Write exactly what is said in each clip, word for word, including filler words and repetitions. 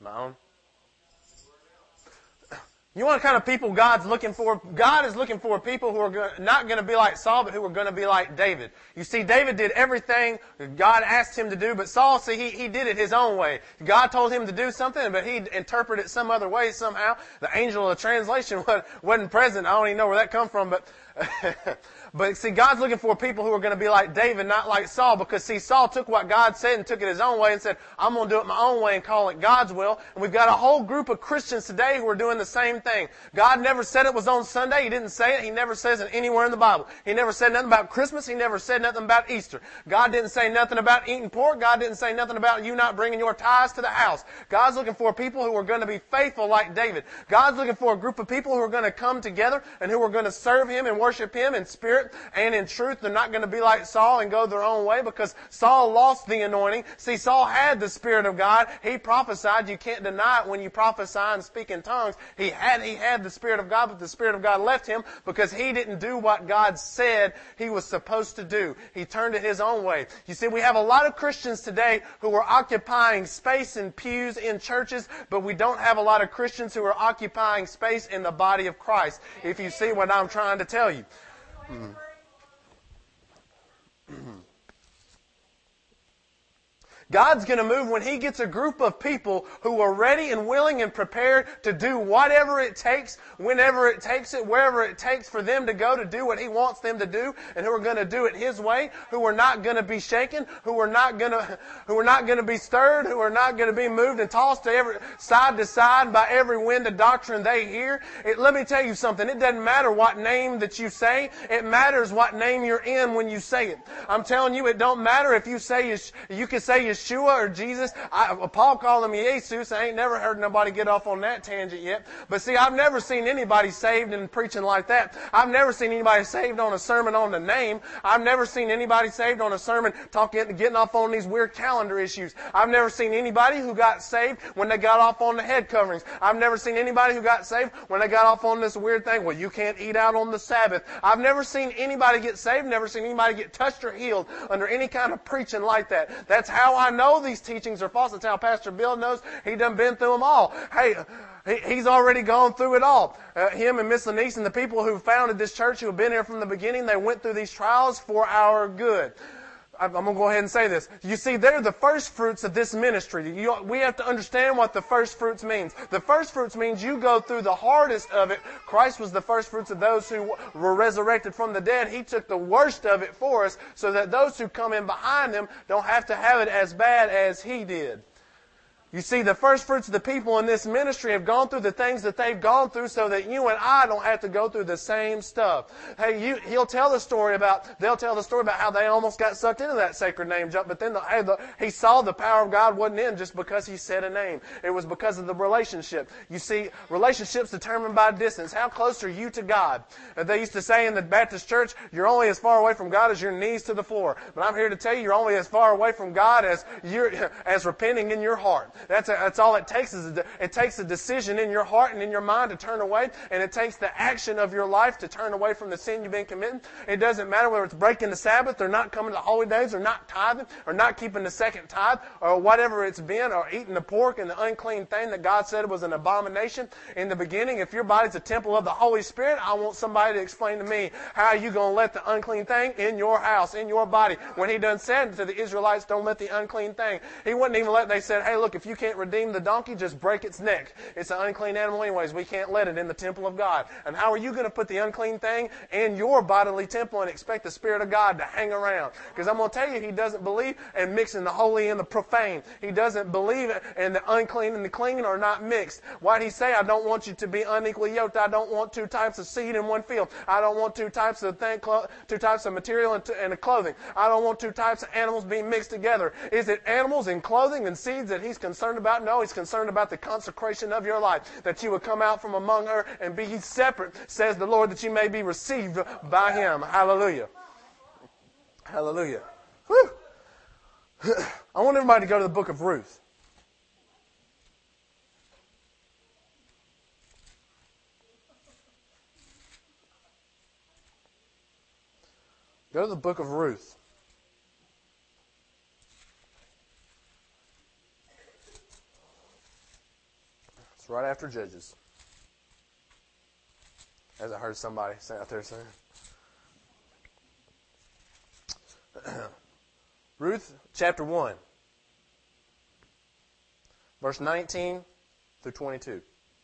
My own. You want the kind of people God's looking for? God is looking for people who are go- not going to be like Saul, but who are going to be like David. You see, David did everything God asked him to do, but Saul, see, he, he did it his own way. God told him to do something, but he interpreted it some other way somehow. The angel of the translation wasn't present. I don't even know where that come from, but... But see, God's looking for people who are going to be like David, not like Saul, because see, Saul took what God said and took it his own way and said, I'm going to do it my own way and call it God's will. And we've got a whole group of Christians today who are doing the same thing. God never said it was on Sunday. He didn't say it. He never says it anywhere in the Bible. He never said nothing about Christmas. He never said nothing about Easter. God didn't say nothing about eating pork. God didn't say nothing about you not bringing your tithes to the house. God's looking for people who are going to be faithful like David. God's looking for a group of people who are going to come together and who are going to serve Him and worship Him in spirit and in truth. They're not going to be like Saul and go their own way, because Saul lost the anointing. See, Saul had the Spirit of God. He prophesied. You can't deny it when you prophesy and speak in tongues. He had, he had the Spirit of God, but the Spirit of God left him because he didn't do what God said he was supposed to do. He turned it his own way. You see, we have a lot of Christians today who are occupying space in pews in churches, but we don't have a lot of Christians who are occupying space in the body of Christ, if you see what I'm trying to tell you. Hmm. God's going to move when He gets a group of people who are ready and willing and prepared to do whatever it takes, whenever it takes it, wherever it takes for them to go to do what He wants them to do, and who are going to do it His way, who are not going to be shaken, who are not going to, who are not going to be stirred, who are not going to be moved and tossed to every, side to side by every wind of doctrine they hear. It, let me tell you something. It doesn't matter what name that you say. It matters what name you're in when you say it. I'm telling you, it don't matter if you say, you can say Yeshua or Jesus. I, Paul called him Jesus. I ain't never heard nobody get off on that tangent yet. But see, I've never seen anybody saved and preaching like that. I've never seen anybody saved on a sermon on the name. I've never seen anybody saved on a sermon talking, getting off on these weird calendar issues. I've never seen anybody who got saved when they got off on the head coverings. I've never seen anybody who got saved when they got off on this weird thing, well, you can't eat out on the Sabbath. I've never seen anybody get saved, never seen anybody get touched or healed under any kind of preaching like that. That's how I know these teachings are false. That's how Pastor Bill knows. He done been through them all. Hey, he, he's already gone through it all. Uh, him and Miss Lenise and the people who founded this church, who have been here from the beginning, they went through these trials for our good. I'm going to go ahead and say this. You see, they're the first fruits of this ministry. You, we have to understand what the first fruits means. The first fruits means you go through the hardest of it. Christ was the first fruits of those who were resurrected from the dead. He took the worst of it for us so that those who come in behind Him don't have to have it as bad as He did. You see, the first fruits of the people in this ministry have gone through the things that they've gone through so that you and I don't have to go through the same stuff. Hey, you, he'll tell the story about, they'll tell the story about how they almost got sucked into that sacred name jump, but then the, hey, the, he saw the power of God wasn't in just because he said a name. It was because of the relationship. You see, relationships determined by distance. How close are you to God? They used to say in the Baptist church, you're only as far away from God as your knees to the floor. But I'm here to tell you, you're only as far away from God as you're, as repenting in your heart. That's, a, that's all it takes. Is a, it takes a decision in your heart and in your mind to turn away, and it takes the action of your life to turn away from the sin you've been committing. It doesn't matter whether it's breaking the Sabbath or not coming to holy days or not tithing or not keeping the second tithe or whatever it's been, or eating the pork and the unclean thing that God said was an abomination in the beginning. If your body's a temple of the Holy Spirit, I want somebody to explain to me how you going to let the unclean thing in your house, in your body, when He done said to the Israelites, don't let the unclean thing. He wouldn't even let, they said, hey, look, if you can't redeem the donkey, just break its neck. It's an unclean animal anyways. We can't let it in the temple of God. And how are you going to put the unclean thing in your bodily temple and expect the Spirit of God to hang around? Because I'm going to tell you, He doesn't believe in mixing the holy and the profane. He doesn't believe in the unclean and the clean are not mixed. Why did He say, I don't want you to be unequally yoked? I don't want two types of seed in one field. I don't want two types of thing, two types of material and, and clothing. I don't want two types of animals being mixed together. Is it animals and clothing and seeds that He's concerned about? No, He's concerned about the consecration of your life, that you would come out from among her and be ye separate, says the Lord, that you may be received by Him. Hallelujah. Hallelujah. Whew. I want everybody to go to the book of Ruth. Go to the book of Ruth. It's right after Judges. As I heard somebody say out there saying. Ruth chapter one. Verse nineteen through twenty-two.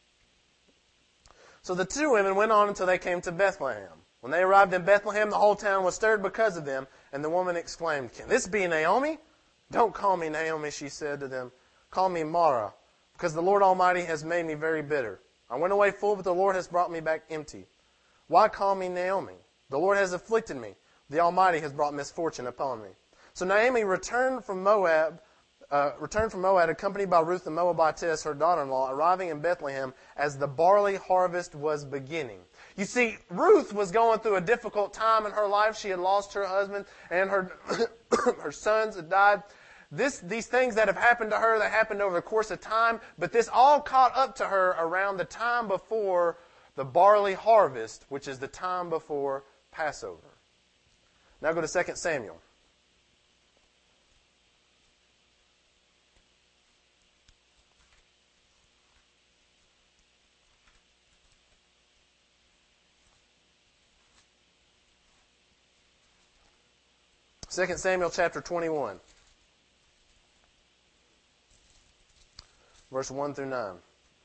So the two women went on until they came to Bethlehem. When they arrived in Bethlehem, the whole town was stirred because of them, and the woman exclaimed, "Can this be Naomi?" "Don't call me Naomi," she said to them. "Call me Mara, because the Lord Almighty has made me very bitter. I went away full, but the Lord has brought me back empty. Why call me Naomi? The Lord has afflicted me. The Almighty has brought misfortune upon me." So Naomi returned from Moab, uh, returned from Moab, accompanied by Ruth the Moabitess, her daughter-in-law, arriving in Bethlehem as the barley harvest was beginning. You see, Ruth was going through a difficult time in her life. She had lost her husband, and her her sons had died. This, these things that have happened to her, that happened over the course of time, but this all caught up to her around the time before the barley harvest, which is the time before Passover. Now go to Second Samuel. Second Samuel chapter twenty-one. Verse one through nine.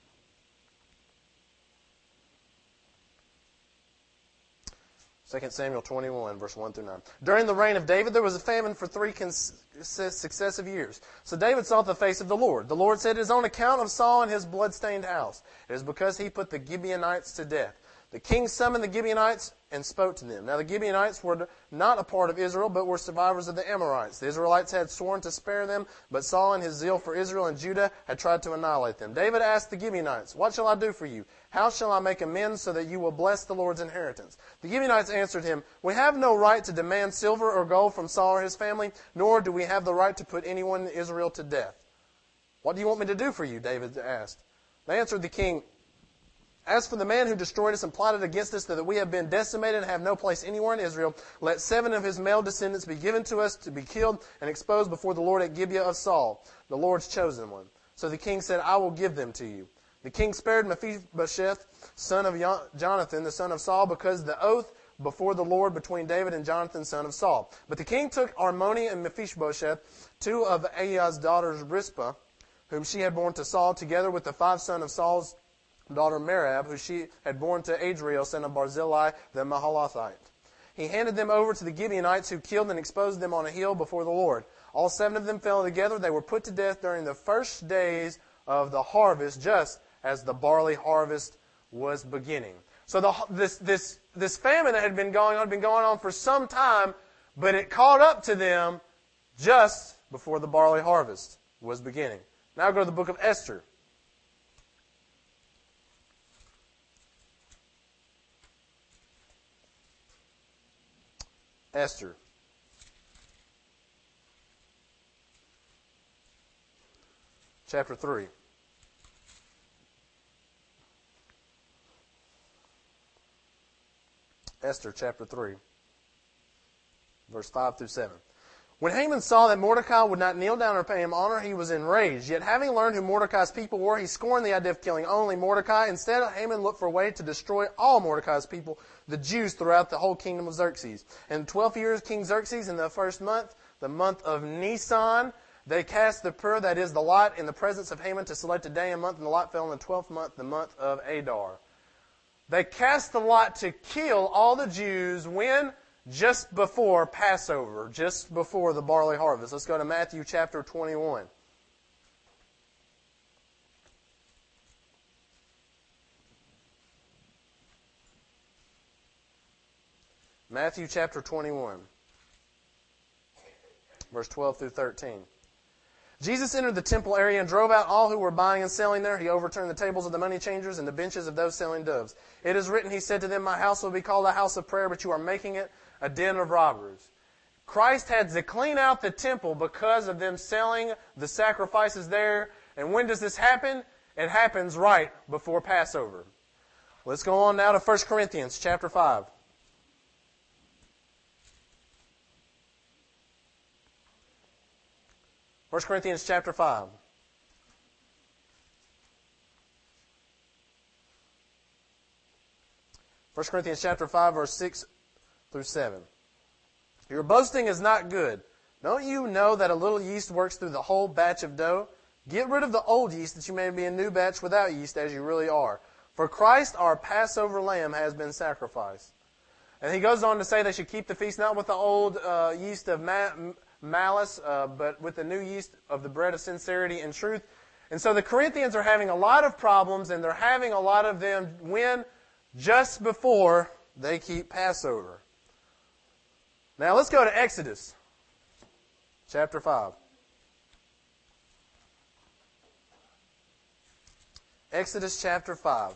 Second Samuel twenty-one, verse one through nine. During the reign of David, there was a famine for three cons- successive years. So David sought the face of the Lord. The Lord said, "It is on account of Saul and his blood-stained house. It is because he put the Gibeonites to death." The king summoned the Gibeonites and spoke to them. Now the Gibeonites were not a part of Israel, but were survivors of the Amorites. The Israelites had sworn to spare them, but Saul in his zeal for Israel and Judah had tried to annihilate them. David asked the Gibeonites, "What shall I do for you? How shall I make amends so that you will bless the Lord's inheritance?" The Gibeonites answered him, "We have no right to demand silver or gold from Saul or his family, nor do we have the right to put anyone in Israel to death." "What do you want me to do for you?" David asked. They answered the king, "As for the man who destroyed us and plotted against us, that we have been decimated and have no place anywhere in Israel, let seven of his male descendants be given to us to be killed and exposed before the Lord at Gibeah of Saul, the Lord's chosen one." So the king said, "I will give them to you." The king spared Mephibosheth, son of Jonathan, the son of Saul, because the oath before the Lord between David and Jonathan, son of Saul. But the king took Armoni and Mephibosheth, two of Aiah's daughters, Rizpah, whom she had borne to Saul, together with the five sons of Saul's daughter Merab, who she had borne to Adriel, son of Barzillai the Mahalathite. He handed them over to the Gibeonites, who killed and exposed them on a hill before the Lord. All seven of them fell together. They were put to death during the first days of the harvest, just as the barley harvest was beginning. So the, this, this, this famine that had been going on had been going on for some time, but it caught up to them just before the barley harvest was beginning. Now go to the book of Esther. Esther. Chapter three. Esther chapter three. Verse five through seven. When Haman saw that Mordecai would not kneel down or pay him honor, he was enraged. Yet having learned who Mordecai's people were, he scorned the idea of killing only Mordecai. Instead, Haman looked for a way to destroy all Mordecai's people, the Jews, throughout the whole kingdom of Xerxes. In the twelfth year of King Xerxes, in the first month, the month of Nisan, they cast the pur, that is the lot, in the presence of Haman to select a day and month, and the lot fell in the twelfth month, the month of Adar. They cast the lot to kill all the Jews when? Just before Passover, just before the barley harvest. Let's go to Matthew chapter twenty-one. Matthew chapter twenty-one, verse twelve through thirteen. Jesus entered the temple area and drove out all who were buying and selling there. He overturned the tables of the money changers and the benches of those selling doves. It is written, he said to them, "My house will be called a house of prayer, but you are making it a den of robbers." Christ had to clean out the temple because of them selling the sacrifices there. And when does this happen? It happens right before Passover. Let's go on now to First Corinthians chapter five. First Corinthians chapter five. First Corinthians chapter five, verse six through seven. Your boasting is not good. Don't you know that a little yeast works through the whole batch of dough? Get rid of the old yeast, that you may be a new batch without yeast, as you really are. For Christ, our Passover lamb, has been sacrificed. And he goes on to say they should keep the feast not with the old uh, yeast of ma- malice, uh, but with the new yeast of the bread of sincerity and truth. And so the Corinthians are having a lot of problems, and they're having a lot of them when just before they keep Passover. Now let's go to Exodus chapter five. Exodus chapter five.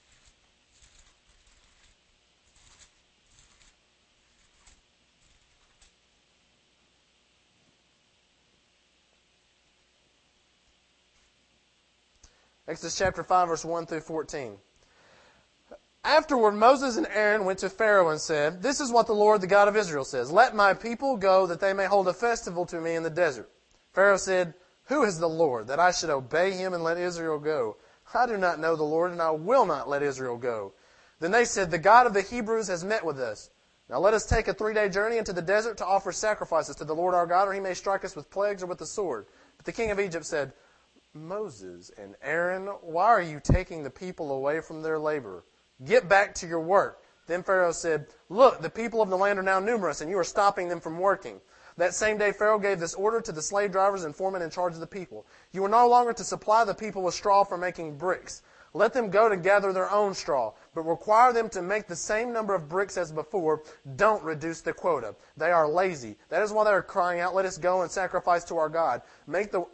Exodus chapter five, verse one through fourteen. Afterward, Moses and Aaron went to Pharaoh and said, This is what the Lord, the God of Israel, says. Let my people go, that they may hold a festival to me in the desert. Pharaoh said, Who is the Lord, that I should obey him and let Israel go? I do not know the Lord, and I will not let Israel go. Then they said, The God of the Hebrews has met with us. Now let us take a three-day journey into the desert to offer sacrifices to the Lord our God, or he may strike us with plagues or with the sword. But the king of Egypt said, Moses and Aaron, why are you taking the people away from their labor? Get back to your work. Then Pharaoh said, Look, the people of the land are now numerous, and you are stopping them from working. That same day Pharaoh gave this order to the slave drivers and foremen in charge of the people. You are no longer to supply the people with straw for making bricks. Let them go to gather their own straw, but require them to make the same number of bricks as before. Don't reduce the quota. They are lazy. That is why they are crying out, Let us go and sacrifice to our God. Make the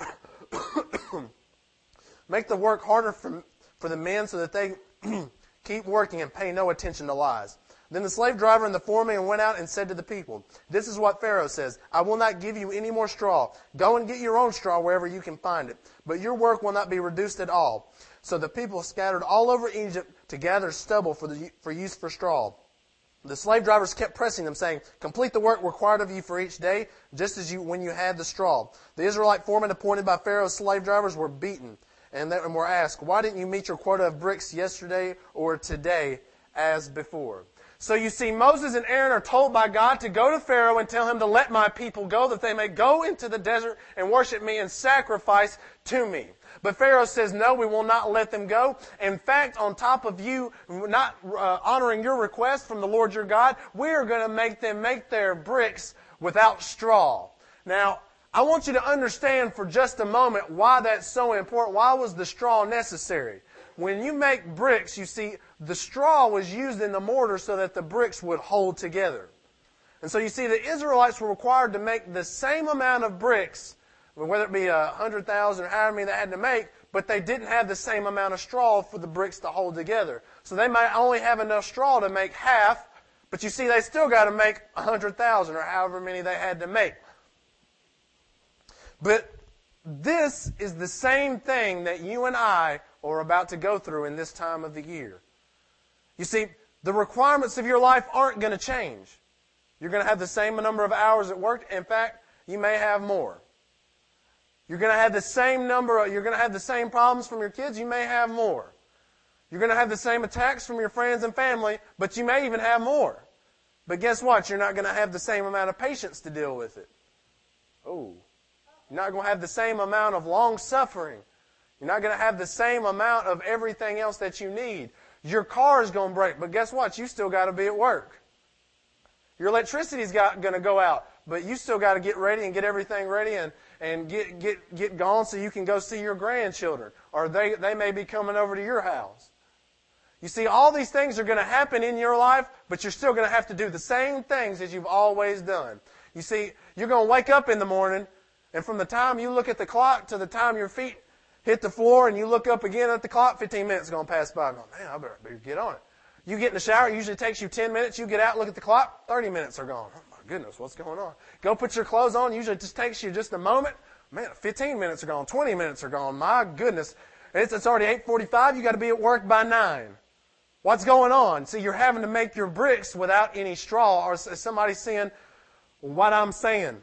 make the work harder for, for the men so that they keep working and pay no attention to lies. Then the slave driver and the foreman went out and said to the people, This is what Pharaoh says, I will not give you any more straw. Go and get your own straw wherever you can find it. But your work will not be reduced at all. So the people scattered all over Egypt to gather stubble for, the, for use for straw. The slave drivers kept pressing them, saying, Complete the work required of you for each day, just as you when you had the straw. The Israelite foremen appointed by Pharaoh's slave drivers were beaten. And they were asked, Why didn't you meet your quota of bricks yesterday or today as before? So you see, Moses and Aaron are told by God to go to Pharaoh and tell him to let my people go, that they may go into the desert and worship me and sacrifice to me. But Pharaoh says, no, we will not let them go. In fact, on top of you not uh, honoring your request from the Lord your God, we are going to make them make their bricks without straw. Now, I want you to understand for just a moment why that's so important. Why was the straw necessary? When you make bricks, you see, the straw was used in the mortar so that the bricks would hold together. And so you see, the Israelites were required to make the same amount of bricks, whether it be a hundred thousand or however many they had to make, but they didn't have the same amount of straw for the bricks to hold together. So they might only have enough straw to make half, but you see, they still got to make a hundred thousand or however many they had to make. But this is the same thing that you and I are about to go through in this time of the year. You see, the requirements of your life aren't going to change. You're going to have the same number of hours at work. In fact, you may have more. You're going to have the same number, of, you're going to have the same problems from your kids. You may have more. You're going to have the same attacks from your friends and family, but you may even have more. But guess what? You're not going to have the same amount of patience to deal with it. Oh. You're not going to have the same amount of long suffering. You're not going to have the same amount of everything else that you need. Your car is going to break, but guess what? You still got to be at work. Your electricity's got going to go out, but you still got to get ready and get everything ready and, and get, get, get gone so you can go see your grandchildren. Or they, they may be coming over to your house. You see, all these things are going to happen in your life, but you're still going to have to do the same things as you've always done. You see, you're going to wake up in the morning, and from the time you look at the clock to the time your feet hit the floor and you look up again at the clock, fifteen minutes is going to pass by. I'm going, man, I better, better get on it. You get in the shower, it usually takes you ten minutes. You get out, look at the clock, thirty minutes are gone. Oh, my goodness, what's going on? Go put your clothes on. Usually it just takes you just a moment. Man, fifteen minutes are gone. twenty minutes are gone. My goodness. It's, it's already eight forty-five. You got to be at work by nine. What's going on? See, you're having to make your bricks without any straw. Or is somebody seeing what I'm saying?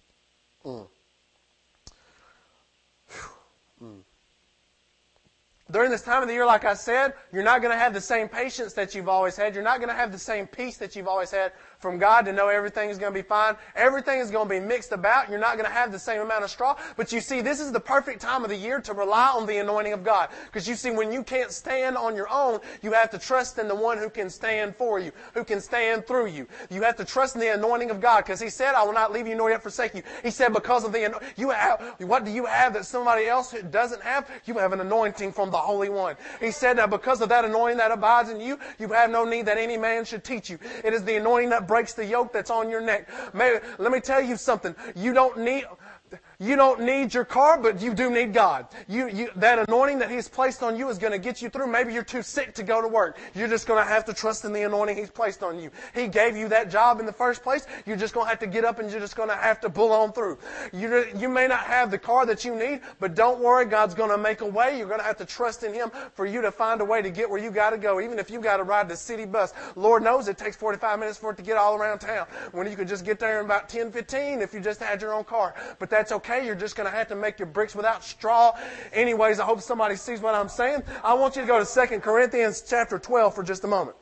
Mm. Mm. During this time of the year, like I said, you're not going to have the same patience that you've always had. You're not going to have the same peace that you've always had from God to know everything is going to be fine. Everything is going to be mixed about. You're not going to have the same amount of straw. But you see, this is the perfect time of the year to rely on the anointing of God. Because you see, when you can't stand on your own, you have to trust in the one who can stand for you, who can stand through you. You have to trust in the anointing of God. Because He said, I will not leave you nor yet forsake you. He said, because of the anointing, you have, what do you have that somebody else doesn't have? You have an anointing from the Holy One. He said that because of that anointing that abides in you, you have no need that any man should teach you. It is the anointing that breaks the yoke that's on your neck. Maybe, let me tell you something. You don't need... You don't need your car, but you do need God. You, you, that anointing that He's placed on you is going to get you through. Maybe you're too sick to go to work. You're just going to have to trust in the anointing He's placed on you. He gave you that job in the first place. You're just going to have to get up and you're just going to have to pull on through. You, you may not have the car that you need, but don't worry. God's going to make a way. You're going to have to trust in Him for you to find a way to get where you got to go. Even if you got to ride the city bus. Lord knows it takes forty-five minutes for it to get all around town. When you could just get there in about ten, fifteen if you just had your own car. But that's okay. You're just going to have to make your bricks without straw. Anyways, I hope somebody sees what I'm saying. I want you to go to Second Corinthians chapter twelve for just a moment.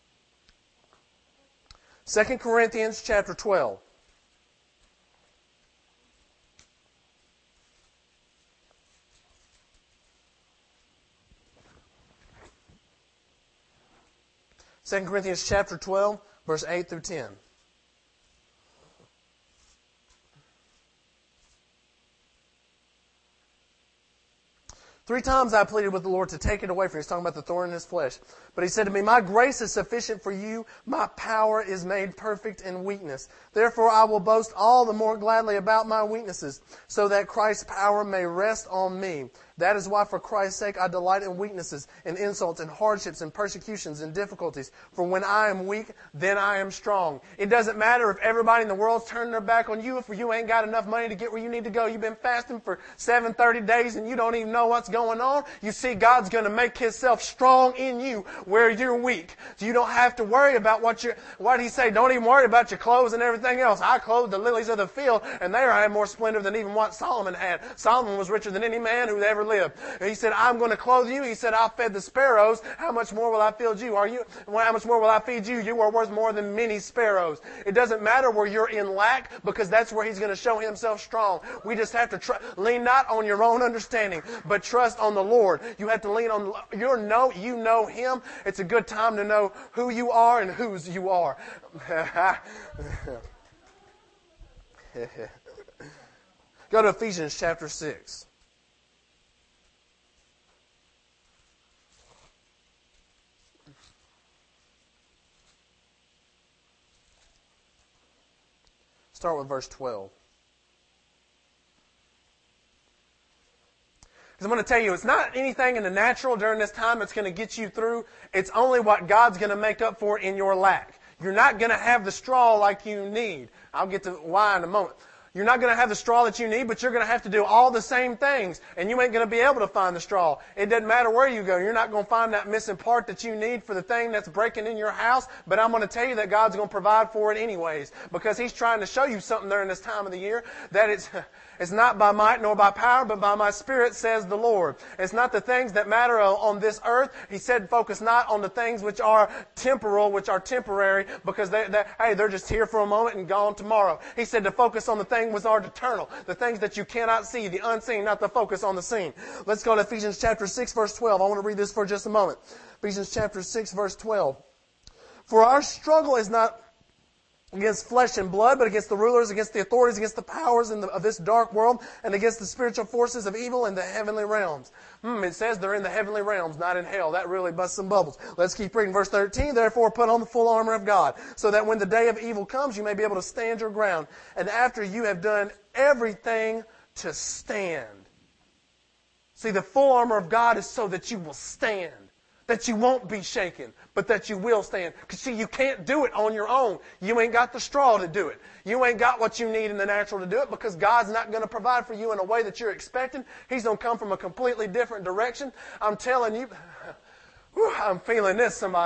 Second Corinthians chapter twelve. Second Corinthians chapter twelve, verse eight through ten. Three times I pleaded with the Lord to take it away from you. He's talking about the thorn in His flesh. But He said to me, my grace is sufficient for you. My power is made perfect in weakness. Therefore I will boast all the more gladly about my weaknesses, so that Christ's power may rest on me. That is why for Christ's sake I delight in weaknesses, in insults, in hardships, in persecutions, in difficulties. For when I am weak, then I am strong. It doesn't matter if everybody in the world's turning their back on you, if you ain't got enough money to get where you need to go. You've been fasting for seven, thirty days and you don't even know what's going on. You see, God's going to make Himself strong in you where you're weak. So you don't have to worry about what you what He say. Don't even worry about your clothes and everything else. I clothe the lilies of the field, and they have more splendor than even what Solomon had. Solomon was richer than any man who ever lived. And He said, I'm going to clothe you. He said, I fed the sparrows. How much more will I feed you? Are you? How much more will I feed you? You are worth more than many sparrows. It doesn't matter where you're in lack, because that's where He's going to show Himself strong. We just have to tr- lean not on your own understanding, but trust on the Lord. You have to lean on your know. You know Him. It's a good time to know who you are and whose you are. Go to Ephesians chapter six. Start with verse twelve. Because I'm going to tell you, it's not anything in the natural during this time that's going to get you through. It's only what God's going to make up for in your lack. You're not going to have the straw like you need. I'll get to why in a moment. You're not going to have the straw that you need, but you're going to have to do all the same things, and you ain't going to be able to find the straw. It doesn't matter where you go. You're not going to find that missing part that you need for the thing that's breaking in your house, but I'm going to tell you that God's going to provide for it anyways, because He's trying to show you something during this time of the year, that it's... It's not by might nor by power, but by my Spirit, says the Lord. It's not the things that matter on this earth. He said focus not on the things which are temporal, which are temporary, because they, they, hey, they're just here for a moment and gone tomorrow. He said to focus on the things which are eternal, the things that you cannot see, the unseen, not to focus on the seen. Let's go to Ephesians chapter six, verse twelve. I want to read this for just a moment. Ephesians chapter six, verse twelve. For our struggle is not against flesh and blood, but against the rulers, against the authorities, against the powers in the, of this dark world, and against the spiritual forces of evil in the heavenly realms. Hmm, it says they're in the heavenly realms, not in hell. That really busts some bubbles. Let's keep reading. Verse thirteen, therefore put on the full armor of God, so that when the day of evil comes, you may be able to stand your ground. And after you have done everything, to stand. See, the full armor of God is so that you will stand. That you won't be shaken, but that you will stand. Because see, you can't do it on your own. You ain't got the straw to do it. You ain't got what you need in the natural to do it, because God's not going to provide for you in a way that you're expecting. He's going to come from a completely different direction. I'm telling you, whew, I'm feeling this, somebody.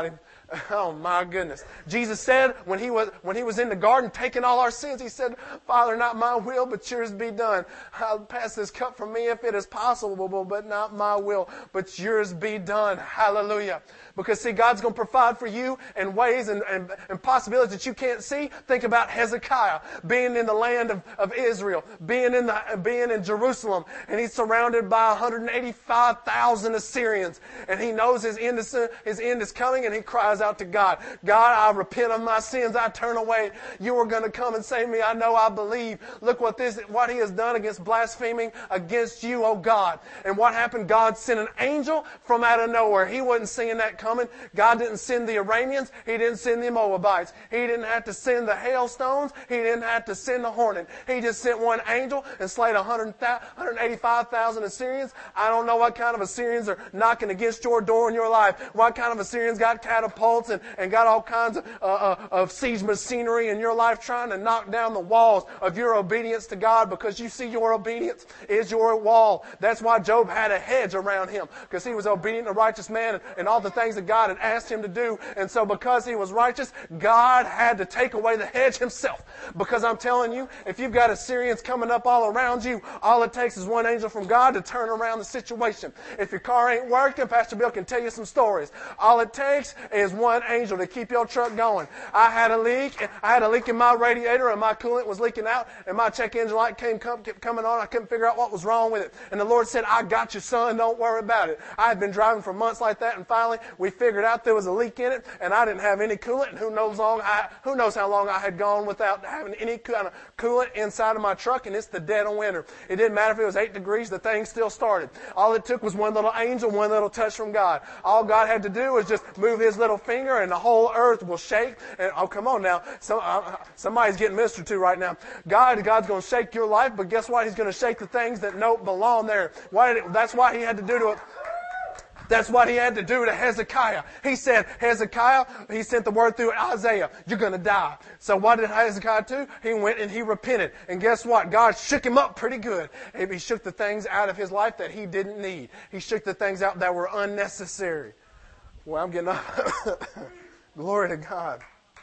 Oh my goodness. Jesus said when he was when he was in the garden taking all our sins, he said, Father, not my will, but yours be done. I'll pass this cup from me if it is possible, but not my will, but yours be done. Hallelujah. Because see, God's going to provide for you in ways and, and, and possibilities that you can't see. Think about Hezekiah being in the land of, of Israel, being in the being in Jerusalem, and he's surrounded by one hundred eighty-five thousand Assyrians, and he knows his end is his end is coming, and he cries out to God, God, I repent of my sins. I turn away. You are going to come and save me. I know, I believe. Look what this what he has done against blaspheming against you, oh God. And what happened? God sent an angel from out of nowhere. He wasn't seeing that coming. God didn't send the Iranians. He didn't send the Moabites. He didn't have to send the hailstones. He didn't have to send the hornet. He just sent one angel and slayed one hundred eighty-five thousand Assyrians. I don't know what kind of Assyrians are knocking against your door in your life. What kind of Assyrians got catapults and, and got all kinds of, uh, uh, of siege machinery in your life trying to knock down the walls of your obedience to God, because you see your obedience is your wall. That's why Job had a hedge around him, because he was obedient and a righteous man and, and all the things that God had asked him to do. And so because he was righteous, God had to take away the hedge himself. Because I'm telling you, if you've got Assyrians coming up all around you, all it takes is one angel from God to turn around the situation. If your car ain't working, Pastor Bill can tell you some stories. All it takes is one angel to keep your truck going. I had a leak. I had a leak in my radiator, and my coolant was leaking out, and my check engine light came come, kept coming on. I couldn't figure out what was wrong with it. And the Lord said, I got you, son. Don't worry about it. I had been driving for months like that, and finally we figured out there was a leak in it, and I didn't have any coolant. And who knows long I, who knows how long I had gone without having any kind of coolant inside of my truck, and it's the dead of winter. It didn't matter if it was eight degrees, the thing still started. All it took was one little angel, one little touch from God. All God had to do was just move his little finger, and the whole earth will shake. And oh, come on now. Some, uh, somebody's getting ministered to right now. God, God's going to shake your life, but guess what? He's going to shake the things that don't belong there. Why did it, that's why he had to do to it. That's what he had to do to Hezekiah. He said, Hezekiah, he sent the word through Isaiah, you're going to die. So what did Hezekiah do? He went and he repented. And guess what? God shook him up pretty good. He shook the things out of his life that he didn't need. He shook the things out that were unnecessary. Well, I'm getting off. Glory to God.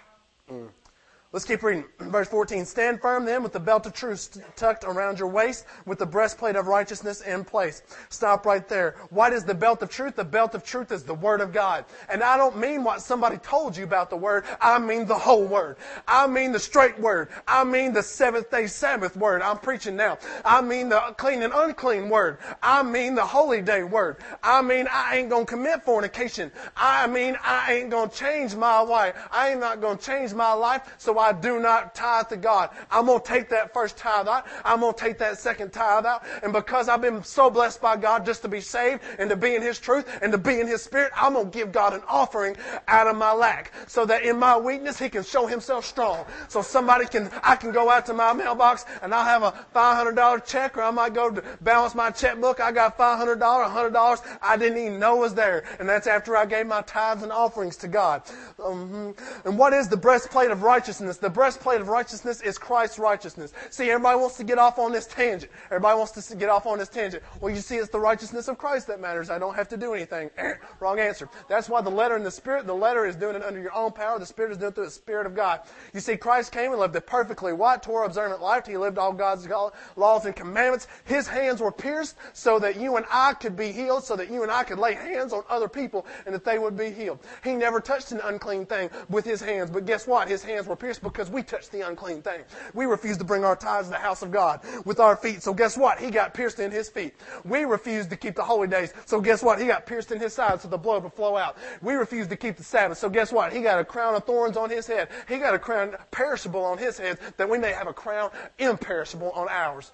Mm. Let's keep reading. Verse fourteen. Stand firm then with the belt of truth tucked around your waist, with the breastplate of righteousness in place. Stop right there. What is the belt of truth? The belt of truth is the Word of God. And I don't mean what somebody told you about the Word. I mean the whole Word. I mean the straight Word. I mean the seventh day Sabbath Word. I'm preaching now. I mean the clean and unclean Word. I mean the holy day Word. I mean I ain't going to commit fornication. I mean I ain't going to change my wife. I ain't not going to change my life, so I I do not tithe to God. I'm going to take that first tithe out. I'm going to take that second tithe out. And because I've been so blessed by God just to be saved and to be in His truth and to be in His Spirit, I'm going to give God an offering out of my lack, so that in my weakness He can show Himself strong. So somebody can, I can go out to my mailbox and I'll have a five hundred dollars check, or I might go to balance my checkbook. I got five hundred dollars, one hundred dollars I didn't even know was there. And that's after I gave my tithes and offerings to God. Um, and what is the breastplate of righteousness? The breastplate of righteousness is Christ's righteousness. See, everybody wants to get off on this tangent. Everybody wants to get off on this tangent. Well, you see, it's the righteousness of Christ that matters. I don't have to do anything. Wrong answer. That's why the letter and the Spirit, the letter is doing it under your own power. The Spirit is doing it through the Spirit of God. You see, Christ came and lived a perfectly white, Torah observant life. He lived all God's laws and commandments. His hands were pierced so that you and I could be healed, so that you and I could lay hands on other people and that they would be healed. He never touched an unclean thing with His hands, but guess what? His hands were pierced because we touched the unclean thing. We refused to bring our tithes to the house of God with our feet, so guess what? He got pierced in His feet. We refused to keep the holy days, so guess what? He got pierced in His side so the blood would flow out. We refused to keep the Sabbath, so guess what? He got a crown of thorns on His head. He got a crown perishable on His head, that we may have a crown imperishable on ours.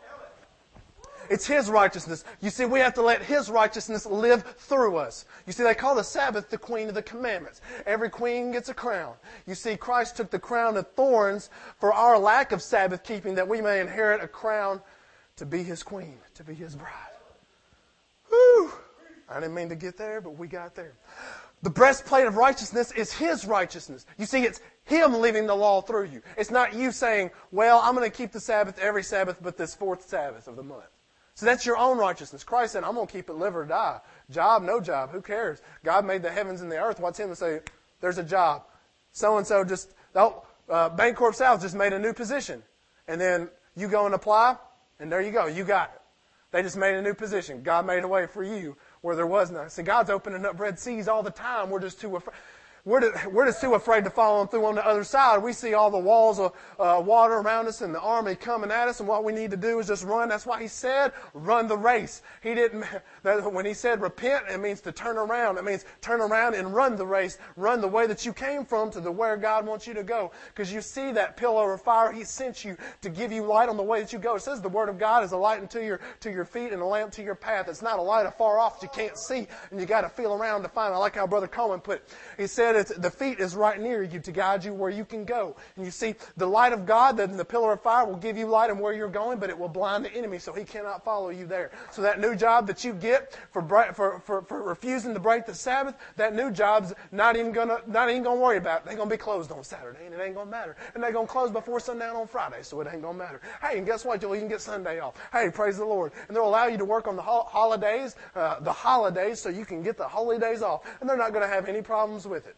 It's His righteousness. You see, we have to let His righteousness live through us. You see, they call the Sabbath the queen of the commandments. Every queen gets a crown. You see, Christ took the crown of thorns for our lack of Sabbath keeping, that we may inherit a crown to be His queen, to be His bride. Whew! I didn't mean to get there, but we got there. The breastplate of righteousness is His righteousness. You see, it's Him living the law through you. It's not you saying, well, I'm going to keep the Sabbath every Sabbath but this fourth Sabbath of the month. So that's your own righteousness. Christ said, I'm going to keep it, live or die. Job, no job, who cares? God made the heavens and the earth. What's Him to say, There's a job. So-and-so just, oh, uh, Bancorp South just made a new position. And then you go and apply, and there you go. You got it. They just made a new position. God made a way for you where there was none. See, God's opening up Red Seas all the time. We're just too afraid. We're, to, we're just too afraid to follow them through on the other side. We see all the walls of uh, water around us and the army coming at us, and what we need to do is just run. That's why he said, run the race. He didn't. That, when he said repent, it means to turn around. It means turn around and run the race. Run the way that you came from to the where God wants you to go. Because you see that pillar of fire he sent you to give you light on the way that you go. It says the word of God is a light unto your to your feet and a lamp to your path. It's not a light afar off that you can't see, and you got to feel around to find it. I like how Brother Coleman put it. He said, It's, the feet is right near you to guide you where you can go. And you see, the light of God, the, the pillar of fire, will give you light on where you're going, but it will blind the enemy so he cannot follow you there. So that new job that you get for for for, for refusing to break the Sabbath, that new job's not even gonna not even gonna worry about it. They're gonna be closed on Saturday, and it ain't gonna matter. And they're gonna close before sundown on Friday, so it ain't gonna matter. Hey, and guess what? You'll even get Sunday off. Hey, praise the Lord. And they'll allow you to work on the ho- holidays, uh, the holidays, so you can get the holy days off, and they're not gonna have any problems with it.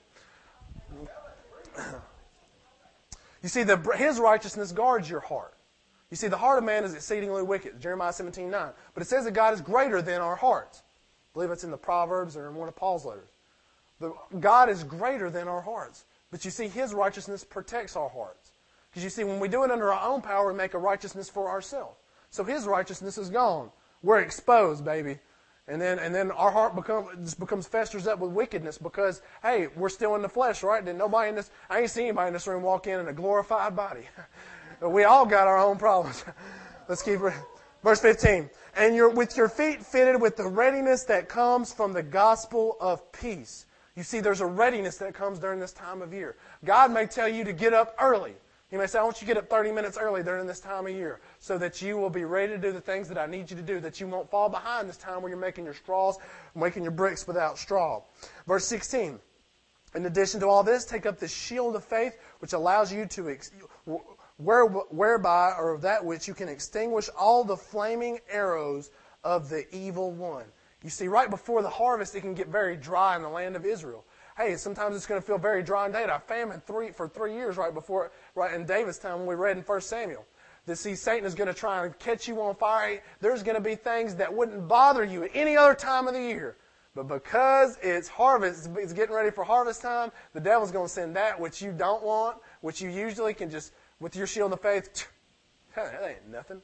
You see, the, his righteousness guards your heart. You see, the heart of man is exceedingly wicked, Jeremiah seventeen nine. But it says that God is greater than our hearts. I believe it's in the Proverbs or in one of Paul's letters. The, God is greater than our hearts. But you see, his righteousness protects our hearts. Because you see, when we do it under our own power, we make a righteousness for ourselves. So his righteousness is gone. We're exposed, baby. And then and then our heart become, just becomes festers up with wickedness because, hey, we're still in the flesh, right? Then nobody in this, I ain't seen anybody in this room walk in in a glorified body. We all got our own problems. Let's keep it. Verse fifteen. And you're with your feet fitted with the readiness that comes from the gospel of peace. You see, there's a readiness that comes during this time of year. God may tell you to get up early. He may say, I want you to get up thirty minutes early during this time of year so that you will be ready to do the things that I need you to do, that you won't fall behind this time where you're making your straws, making your bricks without straw. Verse sixteen. In addition to all this, take up the shield of faith, which allows you to, ex- where, whereby, or that which you can extinguish all the flaming arrows of the evil one. You see, right before the harvest, it can get very dry in the land of Israel. Hey, sometimes it's going to feel very dry and dead. I famine three for three years right before, right in David's time when we read in First Samuel. That see, Satan is going to try and catch you on fire. There's going to be things that wouldn't bother you at any other time of the year. But because it's harvest, it's getting ready for harvest time, the devil's going to send that which you don't want, which you usually can just, with your shield of faith, that ain't nothing.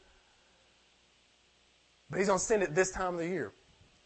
But he's going to send it this time of the year.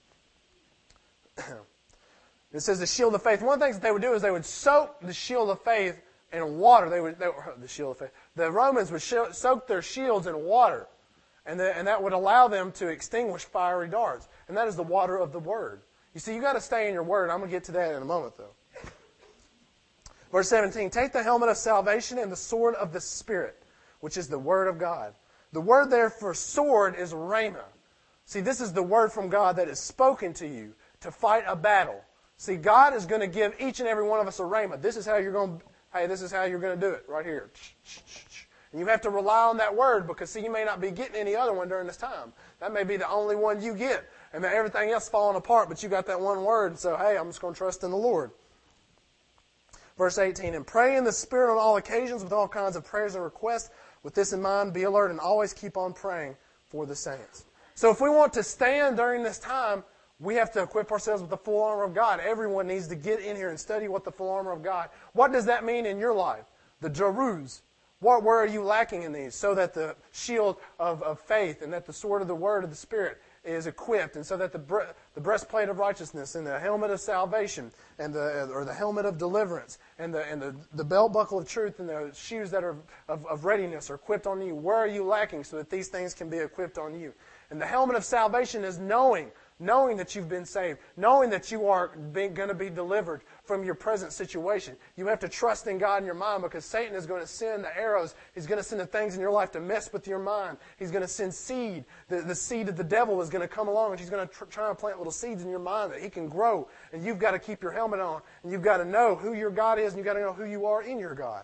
It says the shield of faith. One of the things that they would do is they would soak the shield of faith in water. They would, they, the shield of faith. The Romans would sh- soak their shields in water, and, the, and that would allow them to extinguish fiery darts. And that is the water of the Word. You see, you got to stay in your Word. I'm going to get to that in a moment, though. Verse seventeen. Take the helmet of salvation and the sword of the Spirit, which is the Word of God. The word there for sword is rhema. See, this is the word from God that is spoken to you to fight a battle. See, God is going to give each and every one of us a rhema. This is how you're going to, hey, this is how you're going to do it right here. And you have to rely on that word because, see, you may not be getting any other one during this time. That may be the only one you get. And then everything else falling apart, but you got that one word. So, hey, I'm just going to trust in the Lord. Verse eighteen, and pray in the Spirit on all occasions with all kinds of prayers and requests. With this in mind, be alert and always keep on praying for the saints. So if we want to stand during this time, we have to equip ourselves with the full armor of God. Everyone needs to get in here and study what the full armor of God. What does that mean in your life? The Jerus. What, where are you lacking in these? So that the shield of, of faith and that the sword of the word of the Spirit is equipped, and so that the bre- the breastplate of righteousness and the helmet of salvation and the or the helmet of deliverance and the and the, the belt buckle of truth and the shoes that are of, of readiness are equipped on you. Where are you lacking so that these things can be equipped on you? And the helmet of salvation is knowing. Knowing that you've been saved. Knowing that you are going to be delivered from your present situation. You have to trust in God in your mind because Satan is going to send the arrows. He's going to send the things in your life to mess with your mind. He's going to send seed. The, the seed of the devil is going to come along and he's going to tr- try and plant little seeds in your mind that he can grow. And you've got to keep your helmet on. And you've got to know who your God is and you've got to know who you are in your God.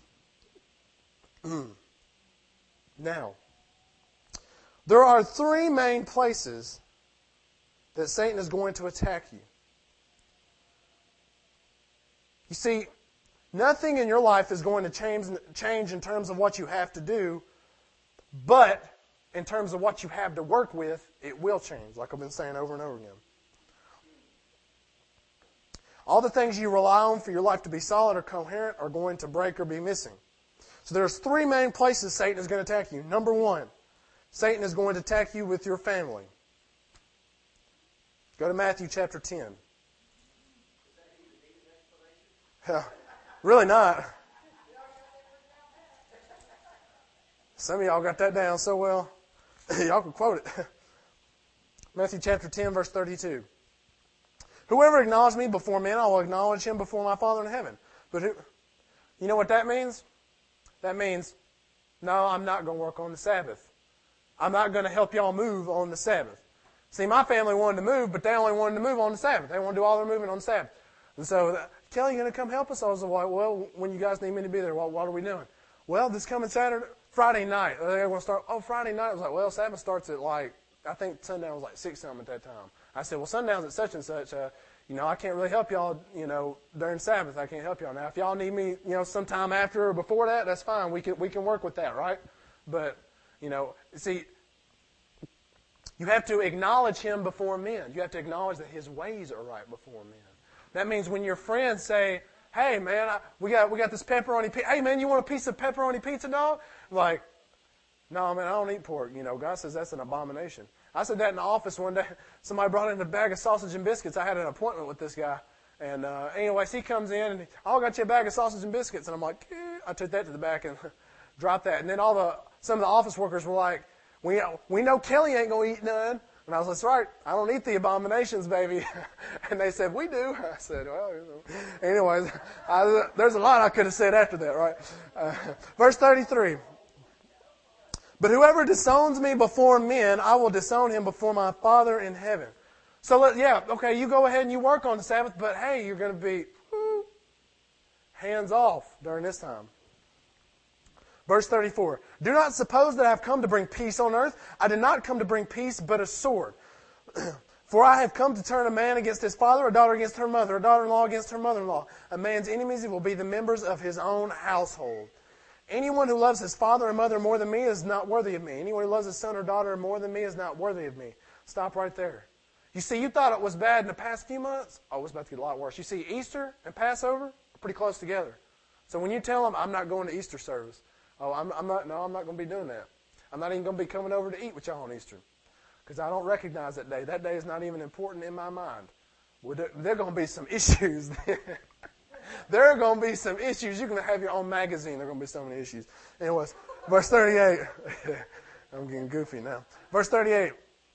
Now, there are three main places that Satan is going to attack you. You see, nothing in your life is going to change, change in terms of what you have to do, but in terms of what you have to work with, it will change, like I've been saying over and over again. All the things you rely on for your life to be solid or coherent are going to break or be missing. So there's three main places Satan is going to attack you. Number one, Satan is going to attack you with your family. Go to Matthew chapter ten. Yeah, really not. Some of y'all got that down so well. Y'all can quote it. Matthew chapter ten, verse thirty-two. Whoever acknowledges me before men, I will acknowledge him before my Father in heaven. But who, you know what that means? That means, no, I'm not going to work on the Sabbath. I'm not going to help y'all move on the Sabbath. See, my family wanted to move, but they only wanted to move on the Sabbath. They wanted to do all their moving on the Sabbath. And so, Kelly, you going to come help us? I was like, well, when you guys need me to be there, what, what are we doing? Well, this coming Saturday, Friday night. They're going to start, oh, Friday night. I was like, well, Sabbath starts at like, I think sundown was like six something at that time. I said, well, sundown's at such and such. Uh, you know, I can't really help y'all, you know, during Sabbath. I can't help y'all. Now, if y'all need me, you know, sometime after or before that, that's fine. We can, we can work with that, right? But, you know, see, you have to acknowledge him before men. You have to acknowledge that his ways are right before men. That means when your friends say, hey, man, I, we got we got this pepperoni pizza. Hey, man, you want a piece of pepperoni pizza, dog? Like, no, man, I don't eat pork. You know, God says that's an abomination. I said that in the office one day. Somebody brought in a bag of sausage and biscuits. I had an appointment with this guy. And uh, anyways, he comes in and, oh, I got you a bag of sausage and biscuits. And I'm like, eh. I took that to the back and dropped that. And then all the some of the office workers were like, we, we know Kelly ain't going to eat none. And I was like, that's right. I don't eat the abominations, baby. And they said, we do. I said, well, you know. Anyways, I, there's a lot I could have said after that, right? Uh, verse thirty-three. But whoever disowns me before men, I will disown him before my Father in heaven. So, let, yeah, okay, you go ahead and you work on the Sabbath, but hey, you're going to be whoo, hands off during this time. Verse thirty-four. Do not suppose that I have come to bring peace on earth. I did not come to bring peace, but a sword. For I have come to turn a man against his father, a daughter against her mother, a daughter-in-law against her mother-in-law. A man's enemies will be the members of his own household. Anyone who loves his father or mother more than me is not worthy of me. Anyone who loves his son or daughter more than me is not worthy of me. Stop right there. You see, you thought it was bad in the past few months. Oh, it's about to get a lot worse. You see, Easter and Passover are pretty close together. So when you tell them, I'm not going to Easter service. Oh, I'm, I'm not. No, I'm not going to be doing that. I'm not even going to be coming over to eat with y'all on Easter because I don't recognize that day. That day is not even important in my mind. Well, there, there are going to be some issues. There are going to be some issues. You're going to have your own magazine. There are going to be so many issues. Anyways, verse thirty-eight. I'm getting goofy now. Verse thirty-eight.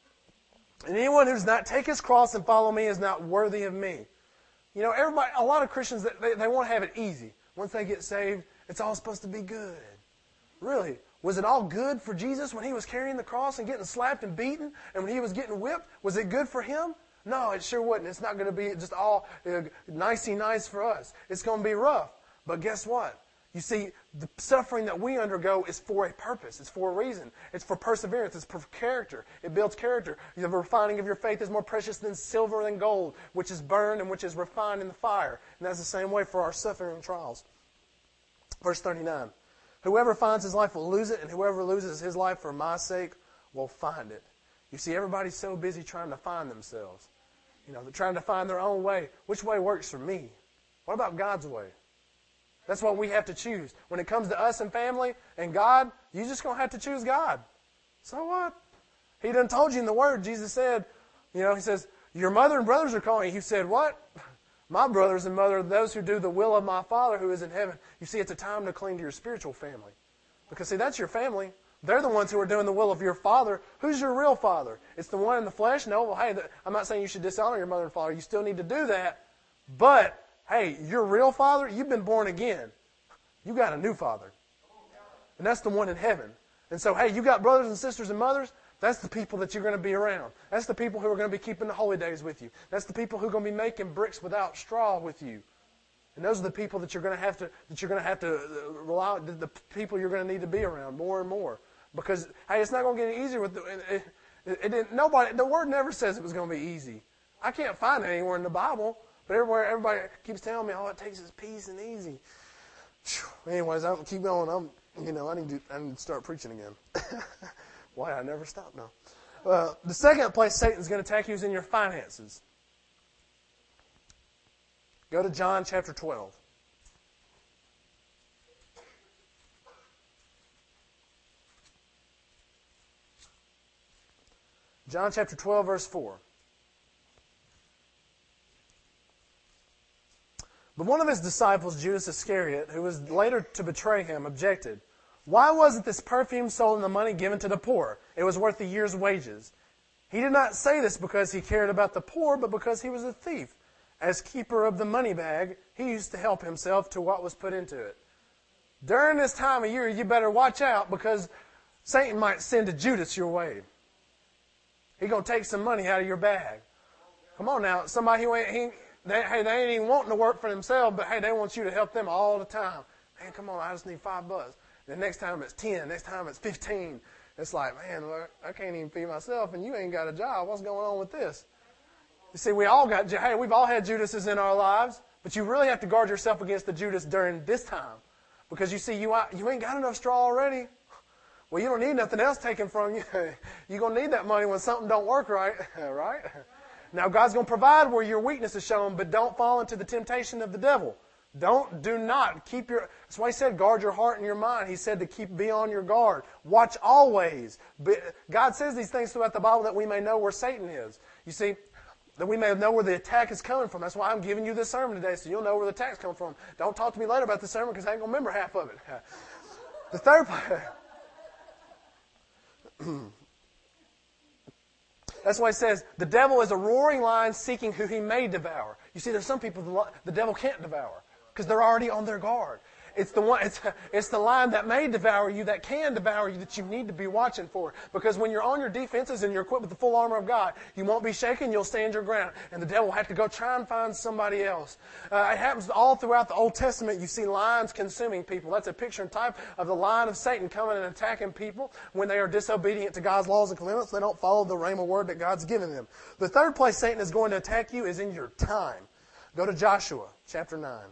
And anyone who does not take his cross and follow me is not worthy of me. You know, everybody. A lot of Christians, they, they want to have it easy. Once they get saved, it's all supposed to be good. Really? Was it all good for Jesus when he was carrying the cross and getting slapped and beaten? And when he was getting whipped? Was it good for him? No, it sure wasn't. It's not going to be just all uh, nicey nice for us. It's going to be rough. But guess what? You see, the suffering that we undergo is for a purpose. It's for a reason. It's for perseverance. It's for character. It builds character. The refining of your faith is more precious than silver and gold, which is burned and which is refined in the fire. And that's the same way for our suffering and trials. Verse thirty-nine. Whoever finds his life will lose it, and whoever loses his life for my sake will find it. You see, everybody's so busy trying to find themselves. You know, they're trying to find their own way. Which way works for me? What about God's way? That's what we have to choose. When it comes to us and family and God, you're just going to have to choose God. So what? He done told you in the Word. Jesus said, you know, he says, your mother and brothers are calling you. He said, what? My brothers and mother are those who do the will of my Father who is in heaven. You see, it's a time to cling to your spiritual family. Because, see, that's your family. They're the ones who are doing the will of your Father. Who's your real father? It's the one in the flesh? No, well, hey, I'm not saying you should dishonor your mother and father. You still need to do that. But, hey, your real father, you've been born again. You got a new father. And that's the one in heaven. And so, hey, you got brothers and sisters and mothers. That's the people that you're going to be around. That's the people who are going to be keeping the holy days with you. That's the people who are going to be making bricks without straw with you. And those are the people that you're going to have to that you're going to have to rely on, the people you're going to need to be around more and more. Because hey, it's not going to get any easier with the. It, it, it didn't, nobody. The Word never says it was going to be easy. I can't find it anywhere in the Bible. But everywhere, everybody keeps telling me all it takes is peace and easy. Anyways, I'm keep going. I'm, you know, I need to, I need to start preaching again. Why I never stop now. Uh, the second place Satan's going to attack you is in your finances. Go to John chapter twelve. John chapter twelve, verse four. But one of his disciples, Judas Iscariot, who was later to betray him, objected. Why wasn't this perfume sold and the money given to the poor? It was worth a year's wages. He did not say this because he cared about the poor, but because he was a thief. As keeper of the money bag, he used to help himself to what was put into it. During this time of year, you better watch out because Satan might send a Judas your way. He's going to take some money out of your bag. Come on now. Somebody who ain't, he, they, hey, they ain't even wanting to work for themselves, but hey, they want you to help them all the time. Man, come on, I just need five bucks. The next time it's ten, next time it's fifteen. It's like, man, look, I can't even feed myself and you ain't got a job. What's going on with this? You see, we all got, hey, we've all had Judases in our lives, but you really have to guard yourself against the Judas during this time. Because you see, you, you ain't got enough straw already. Well, you don't need nothing else taken from you. You're going to need that money when something don't work right, right? Now, God's going to provide where your weakness is shown, but don't fall into the temptation of the devil. Don't, do not keep your, that's why he said guard your heart and your mind. He said to keep, be on your guard. Watch always. Be, God says these things throughout the Bible that we may know where Satan is. You see, that we may know where the attack is coming from. That's why I'm giving you this sermon today, so you'll know where the attack's coming from. Don't talk to me later about the sermon because I ain't going to remember half of it. The third part. That's why it says, the devil is a roaring lion seeking who he may devour. You see, there's some people the devil can't devour because they're already on their guard. It's the one. It's, it's the lion that may devour you, that can devour you, that you need to be watching for. Because when you're on your defenses and you're equipped with the full armor of God, you won't be shaken. You'll stand your ground, and the devil will have to go try and find somebody else. Uh, it happens all throughout the Old Testament. You see lions consuming people. That's a picture and type of the lion of Satan coming and attacking people when they are disobedient to God's laws and commandments. They don't follow the rhema word that God's given them. The third place Satan is going to attack you is in your time. Go to Joshua chapter nine.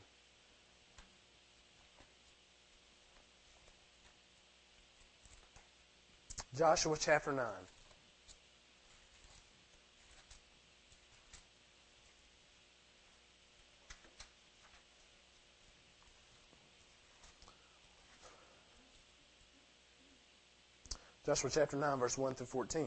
Joshua chapter nine. Joshua chapter nine, verse one through fourteen.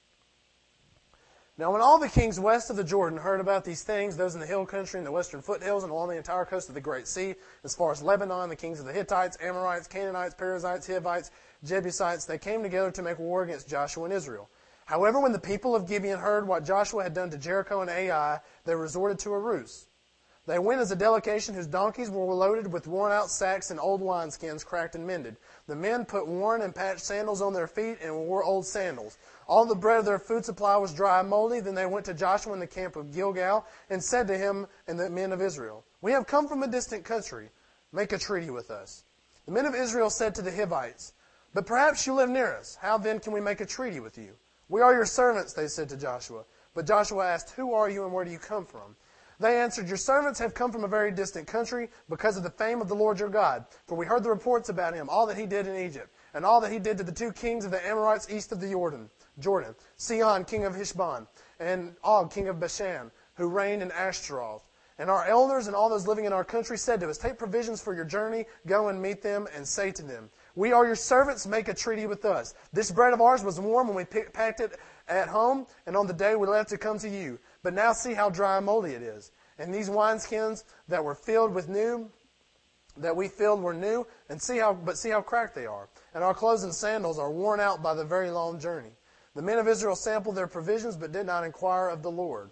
Now when all the kings west of the Jordan heard about these things, those in the hill country and the western foothills and along the entire coast of the Great Sea, as far as Lebanon, the kings of the Hittites, Amorites, Canaanites, Perizzites, Hivites, Jebusites, they came together to make war against Joshua and Israel. However, when the people of Gibeon heard what Joshua had done to Jericho and Ai, they resorted to a ruse. They went as a delegation whose donkeys were loaded with worn-out sacks and old wineskins cracked and mended. The men put worn and patched sandals on their feet and wore old sandals. All the bread of their food supply was dry and moldy. Then they went to Joshua in the camp of Gilgal and said to him and the men of Israel, "We have come from a distant country. Make a treaty with us." The men of Israel said to the Hivites, "But perhaps you live near us. How then can we make a treaty with you?" "We are your servants," they said to Joshua. But Joshua asked, "Who are you and where do you come from?" They answered, "Your servants have come from a very distant country because of the fame of the Lord your God. For we heard the reports about him, all that he did in Egypt, and all that he did to the two kings of the Amorites east of the Jordan, Jordan, Sihon, king of Heshbon, and Og, king of Bashan, who reigned in Ashtaroth. And our elders and all those living in our country said to us, 'Take provisions for your journey, go and meet them, and say to them, we are your servants, make a treaty with us. This bread of ours was warm when we packed it at home, and on the day we left it come to you. But now see how dry and moldy it is. And these wineskins that were filled with new, that we filled were new, and see how, but see how cracked they are. And our clothes and sandals are worn out by the very long journey.' The men of Israel sampled their provisions, but did not inquire of the Lord."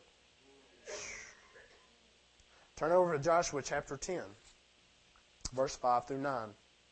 Turn over to Joshua chapter ten, verse five through nine.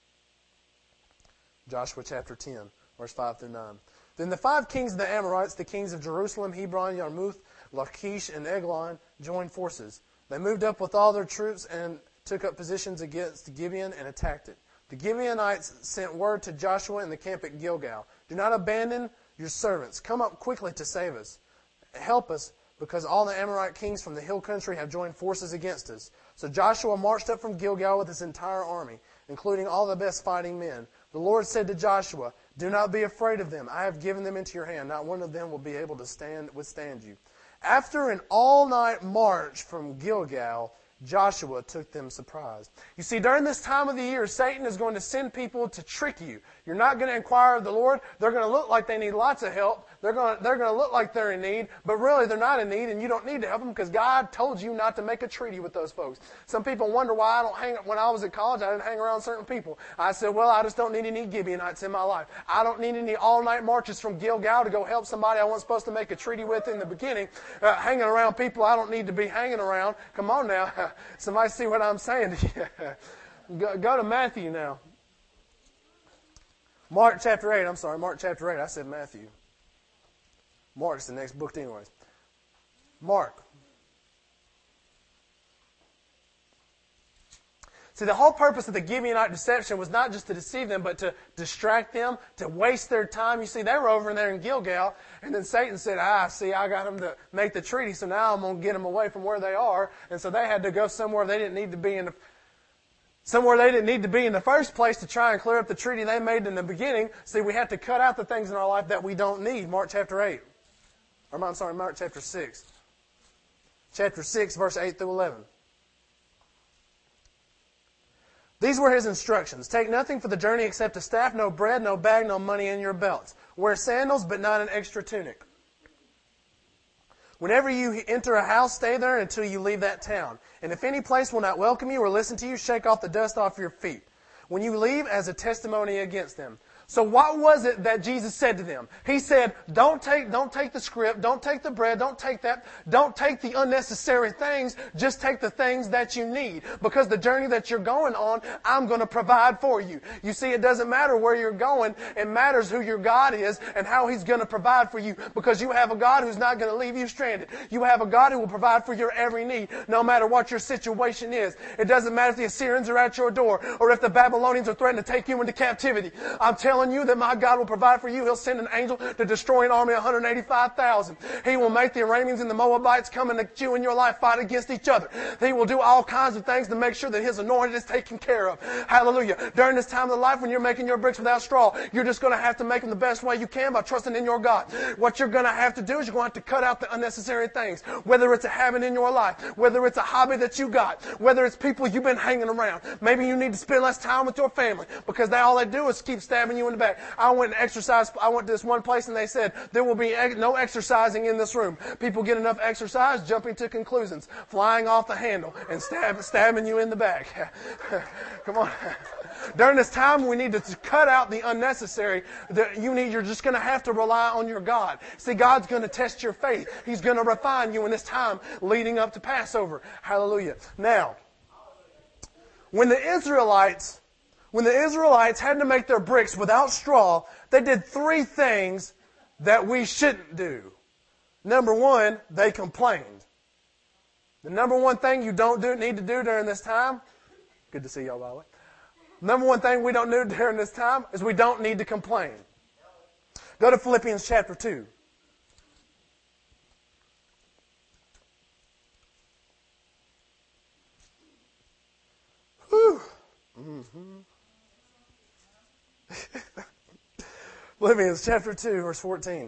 Joshua chapter ten, verse five through nine. Then the five kings of the Amorites, the kings of Jerusalem, Hebron, Yarmouth, Lachish, and Eglon, joined forces. They moved up with all their troops and took up positions against Gibeon and attacked it. The Gibeonites sent word to Joshua in the camp at Gilgal, "Do not abandon your servants. Come up quickly to save us. Help us, because all the Amorite kings from the hill country have joined forces against us. So Joshua marched up from Gilgal with his entire army, including all the best fighting men. The Lord said to Joshua, "Do not be afraid of them. I have given them into your hand. Not one of them will be able to stand withstand you." After an all-night march from Gilgal, Joshua took them surprised. You see, during this time of the year, Satan is going to send people to trick you. You're not going to inquire of the Lord. They're going to look like they need lots of help. They're going to, they're going to look like they're in need, but really they're not in need, and you don't need to help them because God told you not to make a treaty with those folks. Some people wonder why I don't hang. When I was at college, I didn't hang around certain people. I said, well, I just don't need any Gibeonites in my life. I don't need any all-night marches from Gilgal to go help somebody I wasn't supposed to make a treaty with in the beginning. Uh, hanging around people I don't need to be hanging around. Come on now. Somebody see what I'm saying to you. go, go to Matthew now. Mark chapter eight. I'm sorry, Mark chapter eight. I said Matthew. Mark's the next book anyways. Mark. See, the whole purpose of the Gibeonite deception was not just to deceive them, but to distract them, to waste their time. You see, they were over there in Gilgal, and then Satan said, ah, see, I got them to make the treaty, so now I'm going to get them away from where they are. And so they had to go somewhere they didn't need to be in the, somewhere they didn't need to be in the first place to try and clear up the treaty they made in the beginning. See, we have to cut out the things in our life that we don't need. Mark chapter eight. Or, I'm sorry, Mark chapter six. Chapter six, verse eight through eleven. These were his instructions. Take nothing for the journey except a staff, no bread, no bag, no money in your belts. Wear sandals, but not an extra tunic. Whenever you enter a house, stay there until you leave that town. And if any place will not welcome you or listen to you, shake off the dust off your feet when you leave as a testimony against them. So what was it that Jesus said to them? He said, don't take, don't take the script, don't take the bread, don't take that, don't take the unnecessary things, just take the things that you need. Because the journey that you're going on, I'm going to provide for you. You see, it doesn't matter where you're going, it matters who your God is and how He's going to provide for you. Because you have a God who's not going to leave you stranded. You have a God who will provide for your every need, no matter what your situation is. It doesn't matter if the Assyrians are at your door, or if the Babylonians are threatening to take you into captivity. I'm telling you that my God will provide for you. He'll send an angel to destroy an army of one hundred eighty-five thousand. He will make the Arameans and the Moabites come and let you and your life fight against each other. He will do all kinds of things to make sure that His anointed is taken care of. Hallelujah. During this time of life when you're making your bricks without straw, you're just going to have to make them the best way you can by trusting in your God. What you're going to have to do is you're going to have to cut out the unnecessary things. Whether it's a habit in your life, whether it's a hobby that you got, whether it's people you've been hanging around. Maybe you need to spend less time with your family because they, all they do is keep stabbing you in the back. I went and exercised. I went to this one place and they said there will be no exercising in this room. People get enough exercise, jumping to conclusions, flying off the handle, and stab, stabbing you in the back. Come on. During this time, we need to cut out the unnecessary. That you need. You're just going to have to rely on your God. See, God's going to test your faith. He's going to refine you in this time leading up to Passover. Hallelujah. Now, when the Israelites When the Israelites had to make their bricks without straw, they did three things that we shouldn't do. Number one, they complained. The number one thing you don't do, need to do during this time, good to see y'all by the way. Number one thing we don't do during this time is we don't need to complain. Go to Philippians chapter two. Whew. Mm-hmm. Philippians chapter two, verse fourteen.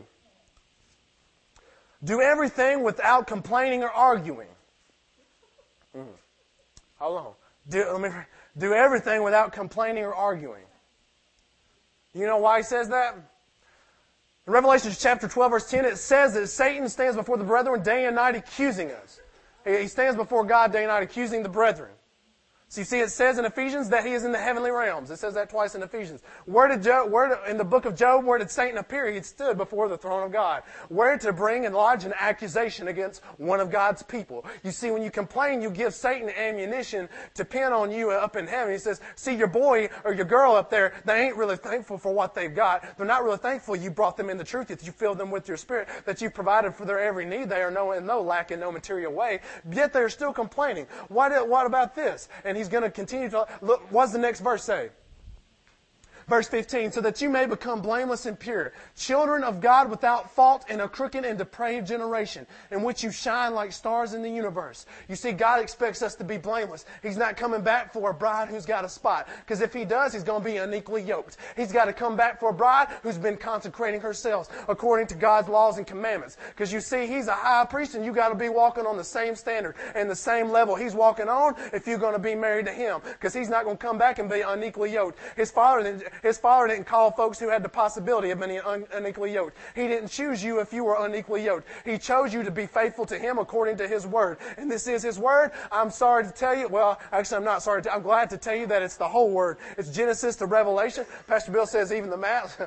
Do everything without complaining or arguing. Mm. Hold on. Do, let me, do everything without complaining or arguing. You know why he says that? In Revelation chapter twelve, verse ten, it says that Satan stands before the brethren day and night accusing us. He stands before God day and night accusing the brethren. So you see, it says in Ephesians that he is in the heavenly realms. It says that twice in Ephesians. Where did Job, where did, in the book of Job, where did Satan appear? He stood before the throne of God. Where to bring and lodge an accusation against one of God's people. You see, when you complain, you give Satan ammunition to pin on you up in heaven. He says, see, your boy or your girl up there, they ain't really thankful for what they've got. They're not really thankful you brought them in the truth, that you filled them with your spirit, that you provided for their every need. They are no, in no lack in no material way. Yet they're still complaining. What, what about this? And he's going to continue to look. What does the next verse say? Verse fifteen, so that you may become blameless and pure, children of God without fault in a crooked and depraved generation, in which you shine like stars in the universe. You see, God expects us to be blameless. He's not coming back for a bride who's got a spot, because if He does, He's going to be unequally yoked. He's got to come back for a bride who's been consecrating herself according to God's laws and commandments. Because you see, He's a high priest, and you got to be walking on the same standard and the same level He's walking on if you're going to be married to Him, because He's not going to come back and be unequally yoked. His father didn't, his father didn't call folks who had the possibility of being un, unequally yoked. He didn't choose you if you were unequally yoked. He chose you to be faithful to Him according to His Word. And this is His Word. I'm sorry to tell you, well, actually I'm not sorry to, I'm glad to tell you that it's the whole Word. It's Genesis to Revelation. Pastor Bill says even the math.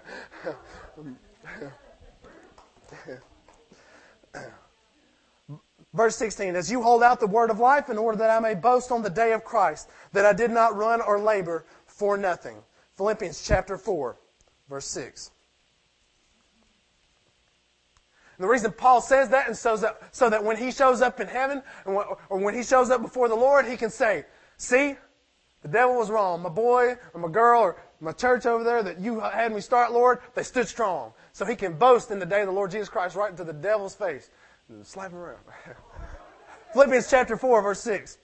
Verse sixteen, as you hold out the word of life in order that I may boast on the day of Christ, that I did not run or labor for nothing. Philippians chapter four, verse six. And the reason Paul says that is so that, so that when he shows up in heaven, or when he shows up before the Lord, he can say, see, the devil was wrong. My boy or my girl or my church over there that you had me start, Lord, they stood strong. So he can boast in the day of the Lord Jesus Christ right into the devil's face. Slap him around. Philippians chapter four, verse six.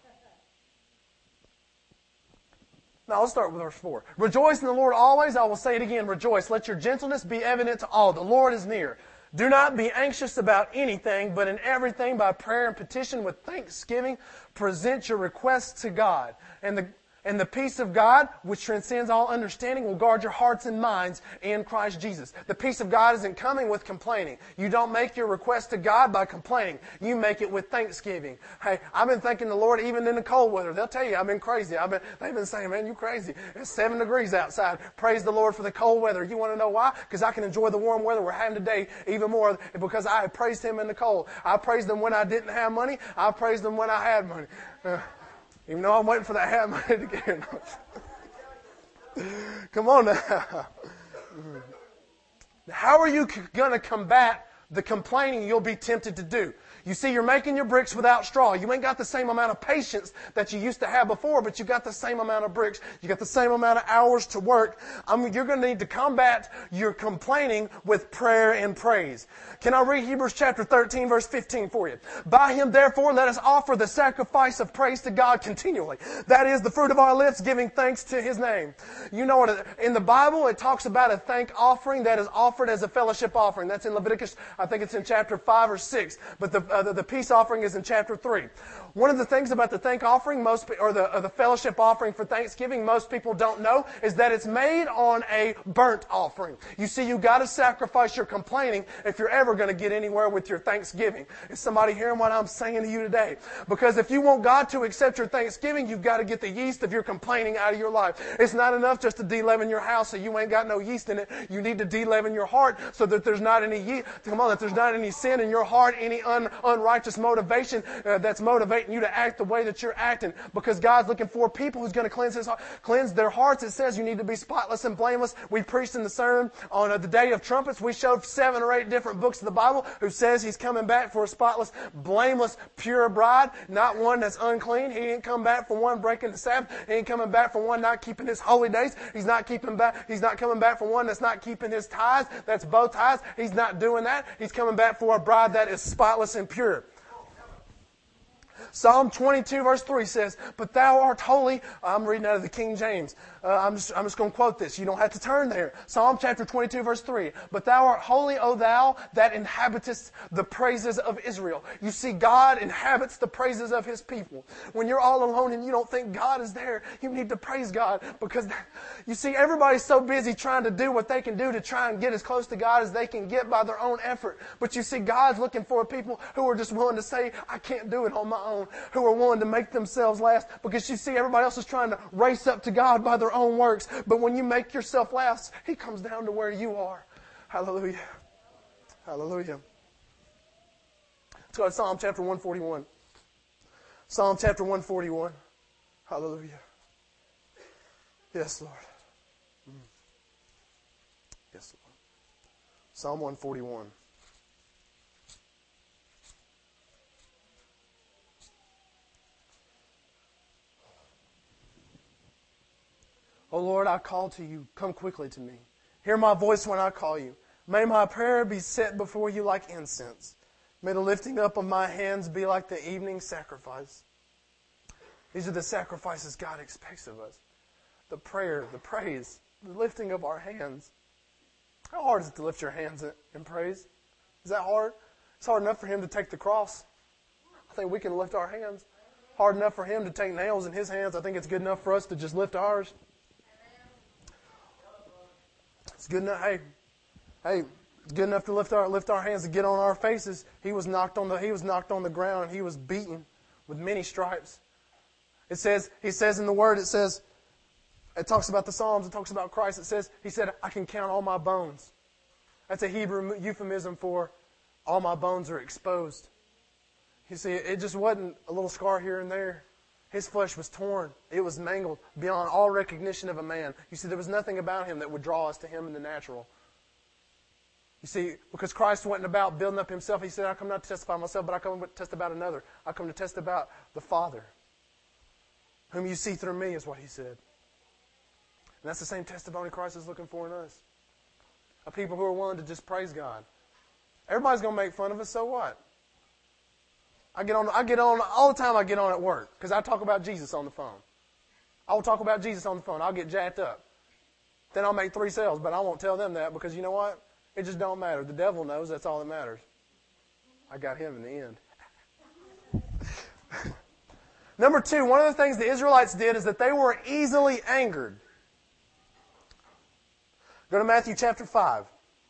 Now, let's start with verse four. Rejoice in the Lord always. I will say it again. Rejoice. Let your gentleness be evident to all. The Lord is near. Do not be anxious about anything, but in everything by prayer and petition with thanksgiving, present your requests to God. And the And the peace of God, which transcends all understanding, will guard your hearts and minds in Christ Jesus. The peace of God isn't coming with complaining. You don't make your request to God by complaining. You make it with thanksgiving. Hey, I've been thanking the Lord even in the cold weather. They'll tell you I've been crazy. I've been, they've been saying, man, you crazy. It's seven degrees outside. Praise the Lord for the cold weather. You want to know why? Because I can enjoy the warm weather we're having today even more because I praised Him in the cold. I praised Him when I didn't have money. I praised Him when I had money. Uh, Even though I'm waiting for that hat money to get here. Come on now. How are you going to combat the complaining you'll be tempted to do? You see, you're making your bricks without straw. You ain't got the same amount of patience that you used to have before, but you got the same amount of bricks. You got the same amount of hours to work. I mean, you're going to need to combat your complaining with prayer and praise. Can I read Hebrews chapter thirteen, verse fifteen for you? By Him, therefore, let us offer the sacrifice of praise to God continually. That is the fruit of our lips, giving thanks to His name. You know what? In the Bible, it talks about a thank offering that is offered as a fellowship offering. That's in Leviticus. I think it's in chapter five or six. But the Uh, the, the peace offering is in chapter three. One of the things about the thank offering, most or the, or the fellowship offering for Thanksgiving, most people don't know, is that it's made on a burnt offering. You see, you got to sacrifice your complaining if you're ever going to get anywhere with your Thanksgiving. Is somebody hearing what I'm saying to you today? Because if you want God to accept your Thanksgiving, you've got to get the yeast of your complaining out of your life. It's not enough just to de-leaven your house so you ain't got no yeast in it. You need to de-leaven your heart so that there's not any yeast. Come on, that there's not any sin in your heart, any un unrighteous motivation uh, that's motivating you to act the way that you're acting, because God's looking for people who's going to cleanse his heart, cleanse their hearts. It says you need to be spotless and blameless. We preached in the sermon on uh, the Day of Trumpets. We showed seven or eight different books of the Bible who says He's coming back for a spotless, blameless, pure bride, not one that's unclean. He ain't come back for one breaking the Sabbath. He ain't coming back for one not keeping His holy days. He's not keeping back. He's not coming back for one that's not keeping His tithes. That's both tithes. He's not doing that. He's coming back for a bride that is spotless and pure. Psalm twenty-two verse three says, "But thou art holy." I'm reading out of the King James. Uh, I'm just, I'm just going to quote this. You don't have to turn there. Psalm chapter twenty-two verse three. "But thou art holy, O thou that inhabitest the praises of Israel." You see, God inhabits the praises of His people. When you're all alone and you don't think God is there, you need to praise God, because you see, everybody's so busy trying to do what they can do to try and get as close to God as they can get by their own effort. But you see, God's looking for people who are just willing to say, "I can't do it on my own," who are willing to make themselves last, because you see, everybody else is trying to race up to God by their own works. But when you make yourself last, He comes down to where you are. Hallelujah. Hallelujah. Let's go to Psalm chapter one forty-one. Psalm chapter one forty-one. Hallelujah. Yes, Lord. Yes, Lord. Psalm one forty-one. O Lord, I call to you. Come quickly to me. Hear my voice when I call you. May my prayer be set before you like incense. May the lifting up of my hands be like the evening sacrifice. These are the sacrifices God expects of us. The prayer, the praise, the lifting of our hands. How hard is it to lift your hands in praise? Is that hard? It's hard enough for Him to take the cross. I think we can lift our hands. Hard enough for Him to take nails in His hands. I think it's good enough for us to just lift ours. It's good enough. Hey, hey, it's good enough to lift our lift our hands to get on our faces. He was knocked on the He was knocked on the ground and He was beaten with many stripes. It says He says in the Word. It says it talks about the Psalms. It talks about Christ. It says He said, "I can count all my bones." That's a Hebrew euphemism for all my bones are exposed. You see, it just wasn't a little scar here and there. His flesh was torn. It was mangled beyond all recognition of a man. You see, there was nothing about Him that would draw us to Him in the natural. You see, because Christ wasn't about building up Himself. He said, I come not to testify myself, but I come to test about another. I come to test about the Father, whom you see through me, is what He said. And that's the same testimony Christ is looking for in us. A people who are willing to just praise God. Everybody's going to make fun of us, so what? I get on, I get on, all the time I get on at work, because I talk about Jesus on the phone. I will talk about Jesus on the phone. I'll get jacked up. Then I'll make three sales, but I won't tell them that, because you know what? It just don't matter. The devil knows that's all that matters. I got him in the end. Number two, one of the things the Israelites did is that they were easily angered. Go to Matthew chapter five.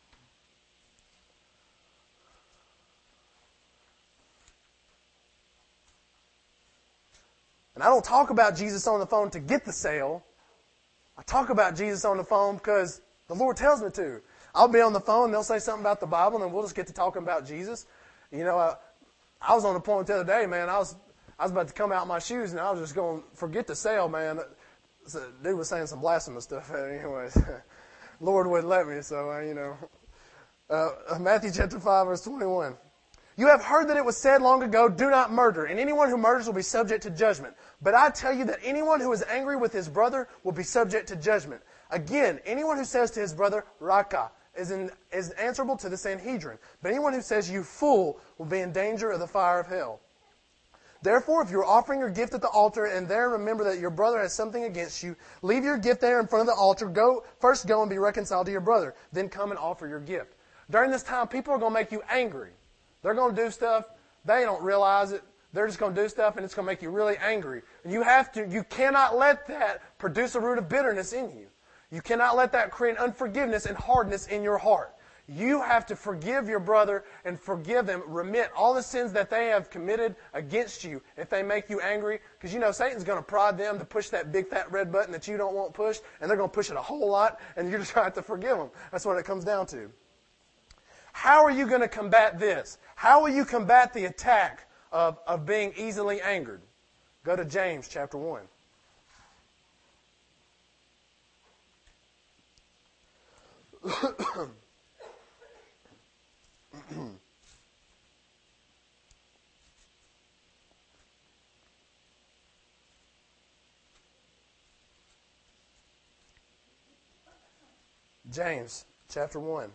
And I don't talk about Jesus on the phone to get the sale. I talk about Jesus on the phone because the Lord tells me to. I'll be on the phone and they'll say something about the Bible and then we'll just get to talking about Jesus. You know, I, I was on the point the other day, man. I was I was about to come out of my shoes and I was just going to forget the sale, man. So, dude was saying some blasphemous stuff. Anyways, Lord wouldn't let me, so, uh, you know. Uh, Matthew chapter five, verse twenty-one. You have heard that it was said long ago, do not murder, and anyone who murders will be subject to judgment. But I tell you that anyone who is angry with his brother will be subject to judgment. Again, anyone who says to his brother, Raka, is, in, is answerable to the Sanhedrin. But anyone who says, you fool, will be in danger of the fire of hell. Therefore, if you are offering your gift at the altar and there remember that your brother has something against you, leave your gift there in front of the altar. Go First go and be reconciled to your brother. Then come and offer your gift. During this time, people are going to make you angry. They're going to do stuff. They don't realize it. They're just going to do stuff, and it's going to make you really angry. And you have to, you cannot let that produce a root of bitterness in you. You cannot let that create unforgiveness and hardness in your heart. You have to forgive your brother and forgive them. Remit all the sins that they have committed against you if they make you angry. Because you know Satan's going to prod them to push that big fat red button that you don't want pushed, and they're going to push it a whole lot, and you're just going to have to forgive them. That's what it comes down to. How are you going to combat this? How will you combat the attack of, of being easily angered? Go to James chapter one. James chapter one.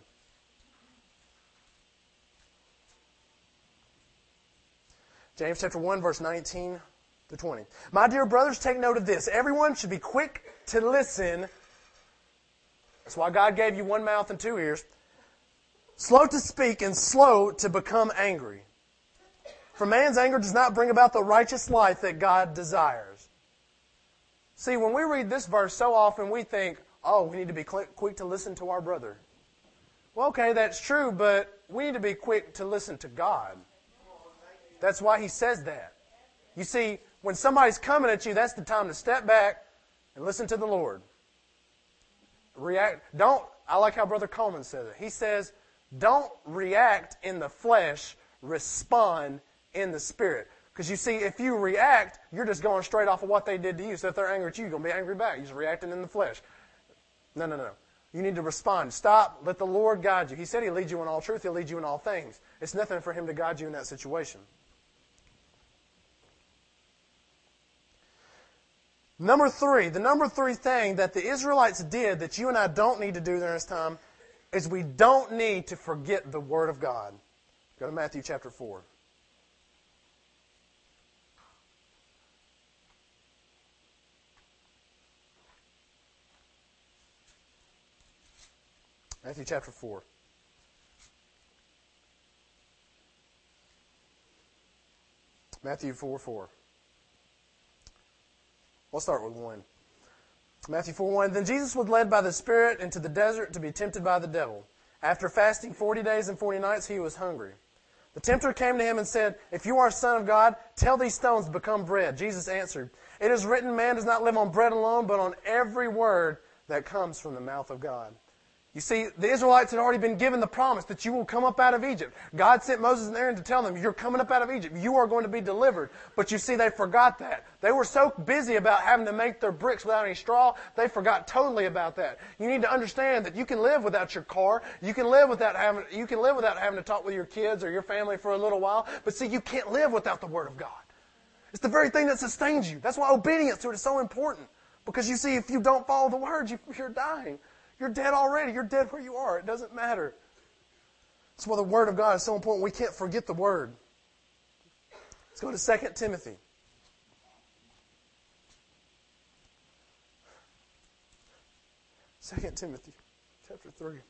James chapter one, verse nineteen to twenty. My dear brothers, take note of this. Everyone should be quick to listen. That's why God gave you one mouth and two ears. Slow to speak and slow to become angry. For man's anger does not bring about the righteous life that God desires. See, when we read this verse, so often we think, oh, we need to be quick to listen to our brother. Well, okay, that's true, but we need to be quick to listen to God. That's why He says that. You see, when somebody's coming at you, that's the time to step back and listen to the Lord. React. Don't, I like how Brother Coleman says it. He says, don't react in the flesh, respond in the Spirit. Because you see, if you react, you're just going straight off of what they did to you. So if they're angry at you, you're going to be angry back. You're just reacting in the flesh. No, no, no. You need to respond. Stop. Let the Lord guide you. He said He'll lead you in all truth. He'll lead you in all things. It's nothing for Him to guide you in that situation. Number three, the number three thing that the Israelites did that you and I don't need to do during this time is we don't need to forget the Word of God. Go to Matthew chapter four. Matthew chapter four. Matthew four four. We'll start with one. Matthew four one. Then Jesus was led by the Spirit into the desert to be tempted by the devil. After fasting forty days and forty nights, he was hungry. The tempter came to him and said, If you are a son of God, tell these stones to become bread. Jesus answered, It is written, man does not live on bread alone, but on every word that comes from the mouth of God. You see, the Israelites had already been given the promise that you will come up out of Egypt. God sent Moses and Aaron to tell them, you're coming up out of Egypt. You are going to be delivered. But you see, they forgot that. They were so busy about having to make their bricks without any straw, they forgot totally about that. You need to understand that you can live without your car. You can live without having, you can live without having to talk with your kids or your family for a little while. But see, you can't live without the Word of God. It's the very thing that sustains you. That's why obedience to it is so important. Because you see, if you don't follow the Word, you, you're dying. You're dead already. You're dead where you are. It doesn't matter. That's why the Word of God is so important. We can't forget the Word. Let's go to Second Timothy. Second Timothy, chapter three.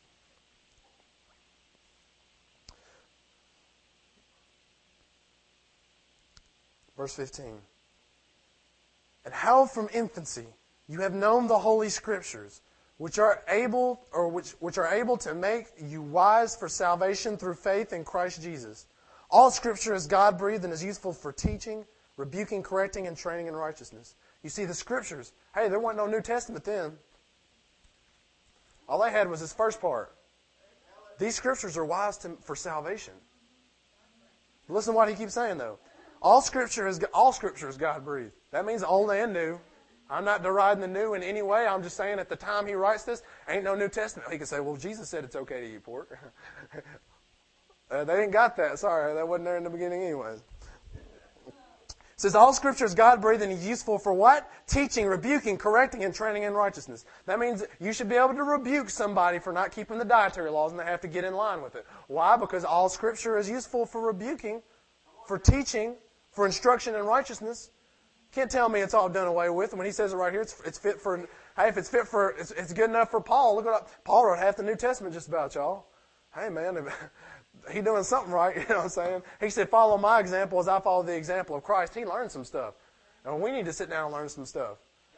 Verse fifteen. And how from infancy you have known the Holy Scriptures, which are able or which, which are able to make you wise for salvation through faith in Christ Jesus. All Scripture is God-breathed and is useful for teaching, rebuking, correcting, and training in righteousness. You see, the Scriptures, hey, there wasn't no New Testament then. All they had was this first part. These Scriptures are wise to, for salvation. Listen to what he keeps saying, though. All Scripture is all Scripture is God-breathed. That means old and new. I'm not deriding the new in any way. I'm just saying at the time he writes this, ain't no New Testament. He could say, well, Jesus said it's okay to eat pork. uh, they didn't got that. Sorry, that wasn't there in the beginning anyways. It says, all Scripture is God-breathed and is useful for what? Teaching, rebuking, correcting, and training in righteousness. That means you should be able to rebuke somebody for not keeping the dietary laws and they have to get in line with it. Why? Because all Scripture is useful for rebuking, for teaching, for instruction in righteousness. Can't tell me it's all done away with. When he says it right here, it's, it's fit for, hey, if it's fit for, it's, it's good enough for Paul. Look what Paul wrote half the New Testament just about, y'all. Hey, man, he doing something right, you know what I'm saying? He said, follow my example as I follow the example of Christ. He learned some stuff. And we need to sit down and learn some stuff.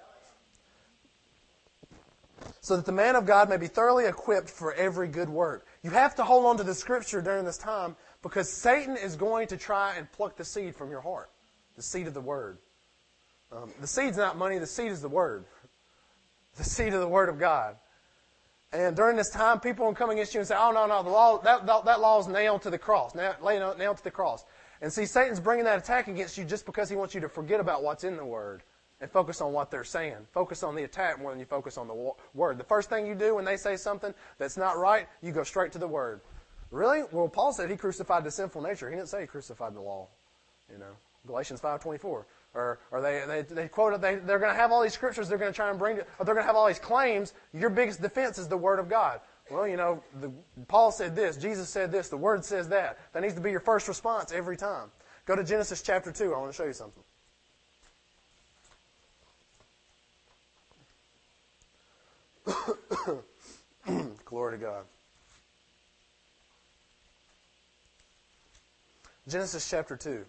So that the man of God may be thoroughly equipped for every good work. You have to hold on to the Scripture during this time because Satan is going to try and pluck the seed from your heart. The seed of the Word. Um, the seed's not money, the seed is the Word. The seed of the Word of God. And during this time, people will come against you and say, oh, no, no, the law, that, that, that law is nailed to the cross. Nailed, nailed to the cross. And see, Satan's bringing that attack against you just because he wants you to forget about what's in the Word and focus on what they're saying. Focus on the attack more than you focus on the Word. The first thing you do when they say something that's not right, you go straight to the Word. Really? Well, Paul said he crucified the sinful nature. He didn't say he crucified the law. You know, Galatians five twenty-four. Or, or they, they, they quote, they, they're going to have all these scriptures they're going to try and bring, to, or they're going to have all these claims. Your biggest defense is the Word of God. Well, you know, the, Paul said this, Jesus said this, the Word says that. That needs to be your first response every time. Go to Genesis chapter two. I want to show you something. Glory to God. Genesis chapter two.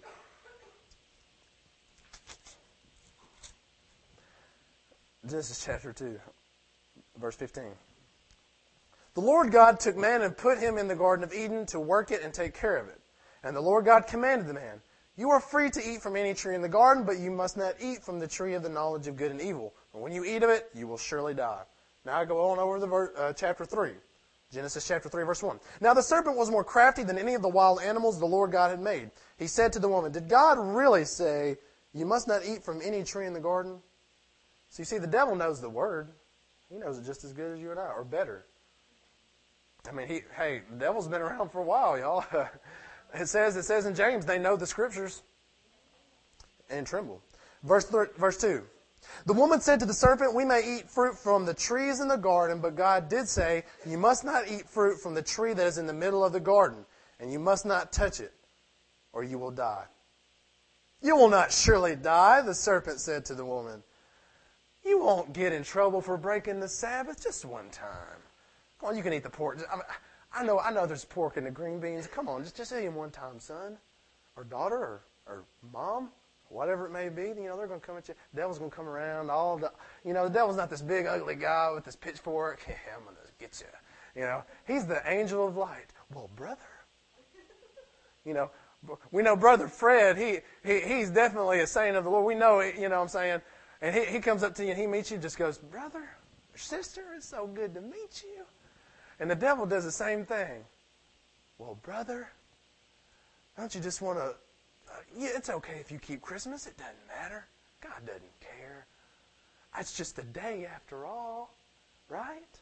Genesis chapter two, verse fifteen. The Lord God took man and put him in the Garden of Eden to work it and take care of it. And the Lord God commanded the man, you are free to eat from any tree in the garden, but you must not eat from the tree of the knowledge of good and evil. And when you eat of it, you will surely die. Now I go on over to ver- uh, chapter three. Genesis chapter three, verse one. Now the serpent was more crafty than any of the wild animals the Lord God had made. He said to the woman, did God really say, you must not eat from any tree in the garden? So you see, the devil knows the Word. He knows it just as good as you and I, or better. I mean, he, hey, the devil's been around for a while, y'all. It says, it says in James, they know the Scriptures and tremble. Verse, verse two. The woman said to the serpent, we may eat fruit from the trees in the garden, but God did say, you must not eat fruit from the tree that is in the middle of the garden, and you must not touch it, or you will die. You will not surely die, the serpent said to the woman. You won't get in trouble for breaking the Sabbath just one time. Come on, you can eat the pork. I, mean, I know I know there's pork in the green beans. Come on, just, just eat them one time, son, or daughter, or, or mom. Whatever it may be, you know, they're going to come at you. The devil's going to come around. All the, you know, the devil's not this big, ugly guy with this pitchfork. Yeah, I'm going to get you. You know, he's the angel of light. Well, brother, you know, we know Brother Fred. He, he he's definitely a saint of the Lord. We know it, you know what I'm saying? And he, he comes up to you and he meets you and just goes, brother, sister, it's so good to meet you. And the devil does the same thing. Well, brother, don't you just want to, Uh, yeah, it's okay if you keep Christmas. It doesn't matter. God doesn't care. It's just a day after all, right?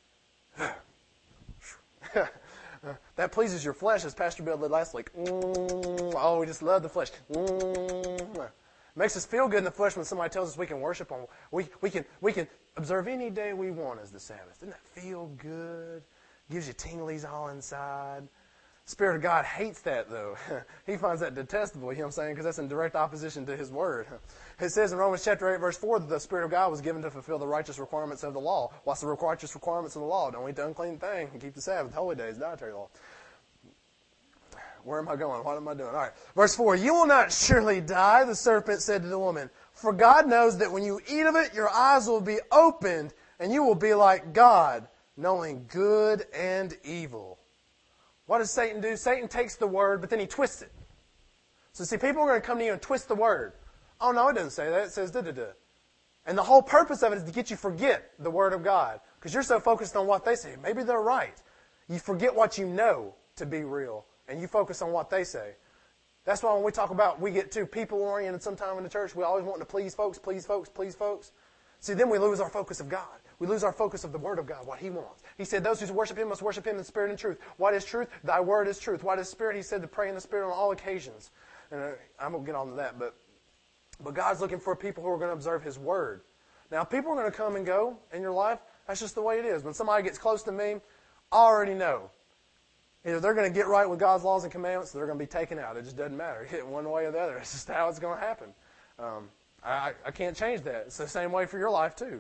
That pleases your flesh, as Pastor Bill did last week. Mm, oh, we just love the flesh. Mm. Makes us feel good in the flesh when somebody tells us we can worship on. We we can we can observe any day we want as the Sabbath. Doesn't that feel good? Gives you tinglies all inside. Spirit of God hates that, though. He finds that detestable, you know what I'm saying, because that's in direct opposition to His Word. It says in Romans chapter eight, verse four, that the Spirit of God was given to fulfill the righteous requirements of the law. What's the righteous requirements of the law? Don't eat the unclean thing and keep the Sabbath, holy days, dietary law. Where am I going? What am I doing? All right. Verse four, you will not surely die, the serpent said to the woman, for God knows that when you eat of it, your eyes will be opened, and you will be like God, knowing good and evil. What does Satan do? Satan takes the word, but then he twists it. So see, people are going to come to you and twist the word. Oh, no, it doesn't say that. It says da-da-da. And the whole purpose of it is to get you to forget the word of God. Because you're so focused on what they say. Maybe they're right. You forget what you know to be real. And you focus on what they say. That's why when we talk about, we get too people-oriented sometime in the church. We always want to please folks, please folks, please folks. See, then we lose our focus of God. We lose our focus of the Word of God, what He wants. He said, those who worship Him must worship Him in spirit and truth. What is truth? Thy Word is truth. What is spirit? He said to pray in the Spirit on all occasions. And I'm going to get on to that, but but God's looking for people who are going to observe His Word. Now, people are going to come and go in your life. That's just the way it is. When somebody gets close to me, I already know. Either they're going to get right with God's laws and commandments, or they're going to be taken out. It just doesn't matter. Hit one way or the other. It's just how it's going to happen. Um, I, I can't change that. It's the same way for your life, too.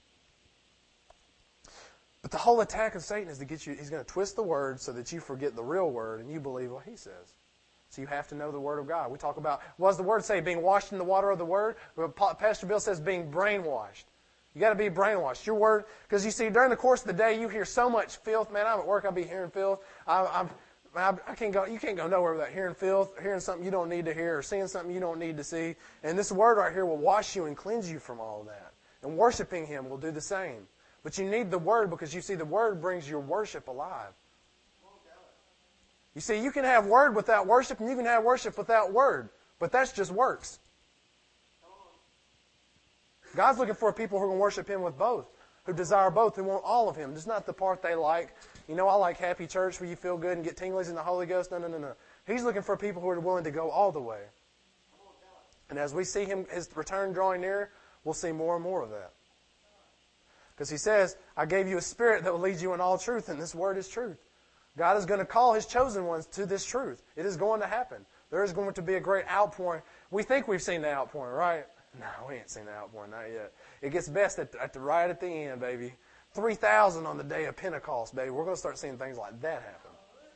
But the whole attack of Satan is to get you, he's going to twist the word so that you forget the real word and you believe what he says. So you have to know the Word of God. We talk about, what does the Word say? Being washed in the water of the Word? Pastor Bill says being brainwashed. You got to be brainwashed. Your word, because you see, during the course of the day, you hear so much filth. Man, I'm at work, I'll be hearing filth. I, I'm, I, I can't go. You can't go nowhere without hearing filth, hearing something you don't need to hear, or seeing something you don't need to see. And this word right here will wash you and cleanse you from all of that. And worshiping Him will do the same. But you need the Word because you see, the Word brings your worship alive. You see, you can have Word without worship, and you can have worship without Word. But that's just works. God's looking for people who are going to worship Him with both, who desire both, who want all of Him. Just not the part they like. You know, I like happy church where you feel good and get tinglies in the Holy Ghost. No, no, no, no. He's looking for people who are willing to go all the way. And as we see Him, His return drawing near, we'll see more and more of that. Because He says, I gave you a spirit that will lead you in all truth, and this Word is truth. God is going to call His chosen ones to this truth. It is going to happen. There is going to be a great outpouring. We think we've seen the outpouring, right? No, we ain't seen the outpouring, not yet. It gets best at the, at the right at the end, baby. three thousand on the day of Pentecost, baby. We're going to start seeing things like that happen.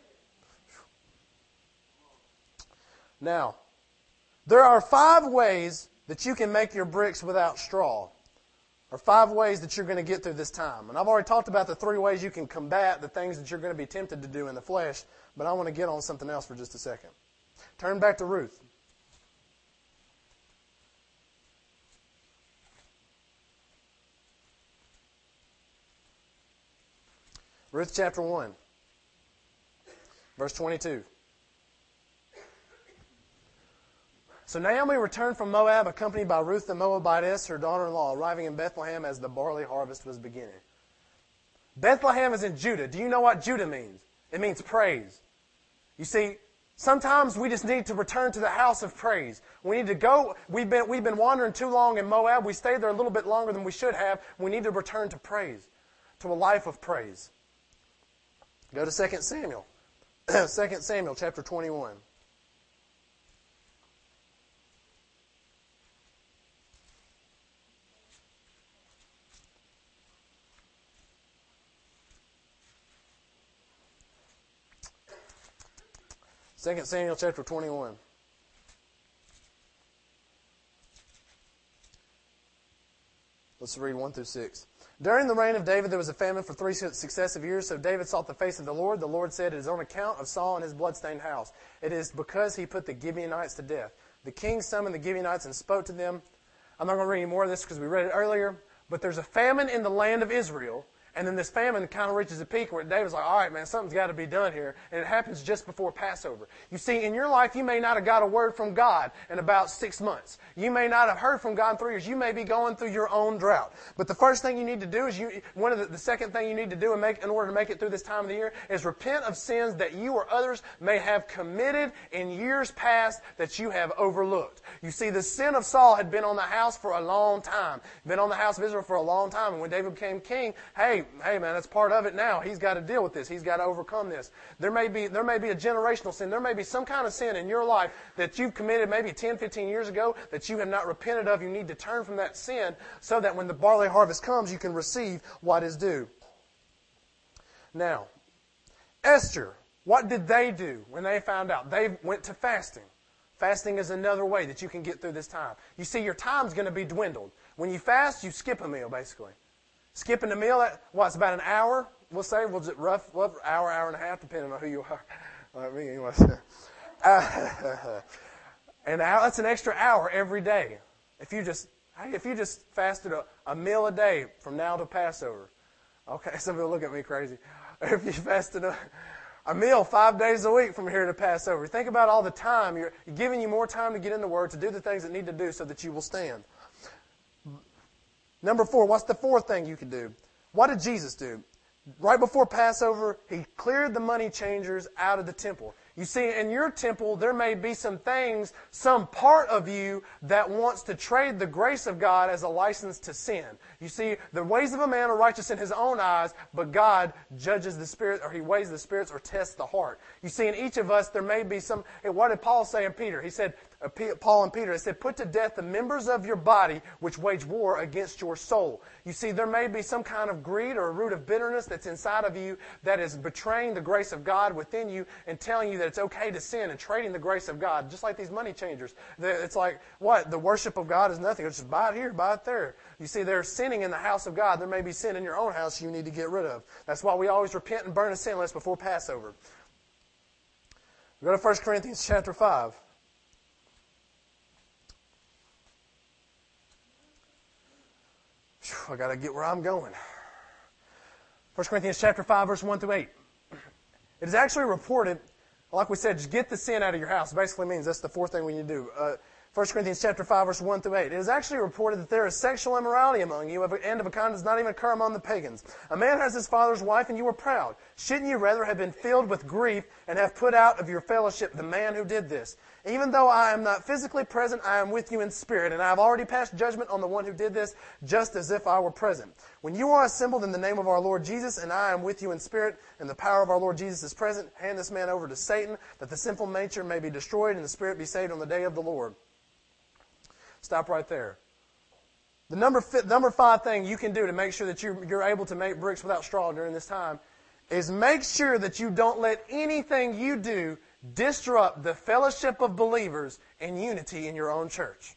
Now, there are five ways that you can make your bricks without straw. Or five ways that you're going to get through this time. And I've already talked about the three ways you can combat the things that you're going to be tempted to do in the flesh, but I want to get on something else for just a second. Turn back to Ruth. Ruth chapter one, verse twenty-two. So Naomi returned from Moab, accompanied by Ruth the Moabitess, her daughter-in-law, arriving in Bethlehem as the barley harvest was beginning. Bethlehem is in Judah. Do you know what Judah means? It means praise. You see, Sometimes we just need to return to the house of praise. We need to go. We've been, we've been wandering too long in Moab. We stayed there a little bit longer than we should have. We need to return to praise, to a life of praise. Go to Second Samuel. Second Samuel chapter twenty-one. Second Samuel chapter twenty-one. Let's read one through six. During the reign of David, there was a famine for three successive years, so David sought the face of the Lord. The Lord said, "It is on account of Saul and his bloodstained house. It is because he put the Gibeonites to death." The king summoned the Gibeonites and spoke to them. I'm not going to read any more of this because we read it earlier, but there's a famine in the land of Israel. And then this famine kind of reaches a peak where David's like, all right, man, something's got to be done here. And it happens just before Passover. You see, in your life, you may not have got a word from God in about six months. You may not have heard from God in three years. You may be going through your own drought. But the first thing you need to do is, you, one of the, the second thing you need to do and make, in order to make it through this time of the year is repent of sins that you or others may have committed in years past that you have overlooked. You see, the sin of Saul had been on the house for a long time. Been on the house of Israel for a long time. And when David became king, hey, hey man, that's part of it now. He's got to deal with this. He's got to overcome this. There may be there may be a generational sin. There may be some kind of sin in your life that you've committed maybe ten, fifteen years ago that you have not repented of. You need to turn from that sin so that when the barley harvest comes, you can receive what is due. Now, Esther, what did they do when they found out? They went to fasting. Fasting is another way that you can get through this time. You see, your time's going to be dwindled. When you fast, you skip a meal, basically. Skipping a meal, at, what, it's about an hour, we'll say, we'll just rough, rough hour, hour and a half, depending on who you are. Like me, anyway. Uh, an hour, that's an extra hour every day. If you just, hey, if you just fasted a, a meal a day from now to Passover. Okay, some people look at me crazy. If you fasted a, a meal five days a week from here to Passover. Think about all the time. You're, you're giving you more time to get in the Word, to do the things that need to do so that you will stand. Number four, what's the fourth thing you could do? What did Jesus do? Right before Passover, He cleared the money changers out of the temple. You see, in your temple, there may be some things, some part of you that wants to trade the grace of God as a license to sin. You see, the ways of a man are righteous in his own eyes, but God judges the spirit, or He weighs the spirits or tests the heart. You see, in each of us, there may be some, what did Paul say in Peter? He said, uh, P- Paul and Peter, he said, put to death the members of your body which wage war against your soul. You see, there may be some kind of greed or a root of bitterness that's inside of you that is betraying the grace of God within you and telling you that it's okay to sin and trading the grace of God, just like these money changers. It's like, what? The worship of God is nothing. It's just buy it here, buy it there. You see, they're sinning in the house of God. There may be sin in your own house you need to get rid of. That's why we always repent and burn a sin list before Passover. Go to First Corinthians chapter five. Whew, I got to get where I'm going. First Corinthians chapter five, verse one through eight. It is actually reported, like we said, just get the sin out of your house. It basically means that's the fourth thing we need to do. Uh, First Corinthians chapter five, verse one through eight. It is actually reported that there is sexual immorality among you, and of a kind that does not even occur among the pagans. A man has his father's wife, and you are proud. Shouldn't you rather have been filled with grief and have put out of your fellowship the man who did this? Even though I am not physically present, I am with you in spirit, and I have already passed judgment on the one who did this, just as if I were present. When you are assembled in the name of our Lord Jesus, and I am with you in spirit, and the power of our Lord Jesus is present, hand this man over to Satan, that the sinful nature may be destroyed, and the spirit be saved on the day of the Lord. Stop right there. The number fi- number five thing you can do to make sure that you're, you're able to make bricks without straw during this time is make sure that you don't let anything you do disrupt the fellowship of believers and unity in your own church.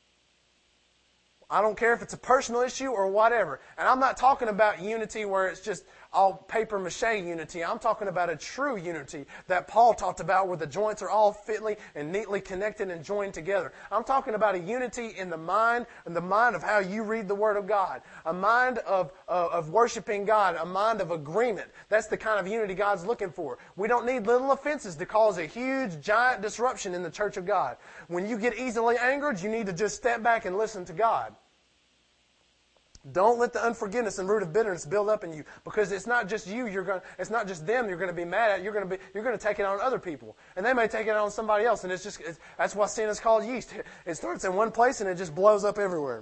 I don't care if it's a personal issue or whatever. And I'm not talking about unity where it's just all paper mache unity. I'm talking about a true unity that Paul talked about where the joints are all fitly and neatly connected and joined together. I'm talking about a unity in the mind, in the mind of how you read the Word of God. A mind of, uh, of worshiping God. A mind of agreement. That's the kind of unity God's looking for. We don't need little offenses to cause a huge, giant disruption in the church of God. When you get easily angered, you need to just step back and listen to God. Don't let the unforgiveness and root of bitterness build up in you, because it's not just you. You're going. It's not just them. You're going to be mad at. You're going to be. You're going to take it on other people, and they may take it on somebody else. And it's just. It's, that's why sin is called yeast. It starts in one place and it just blows up everywhere.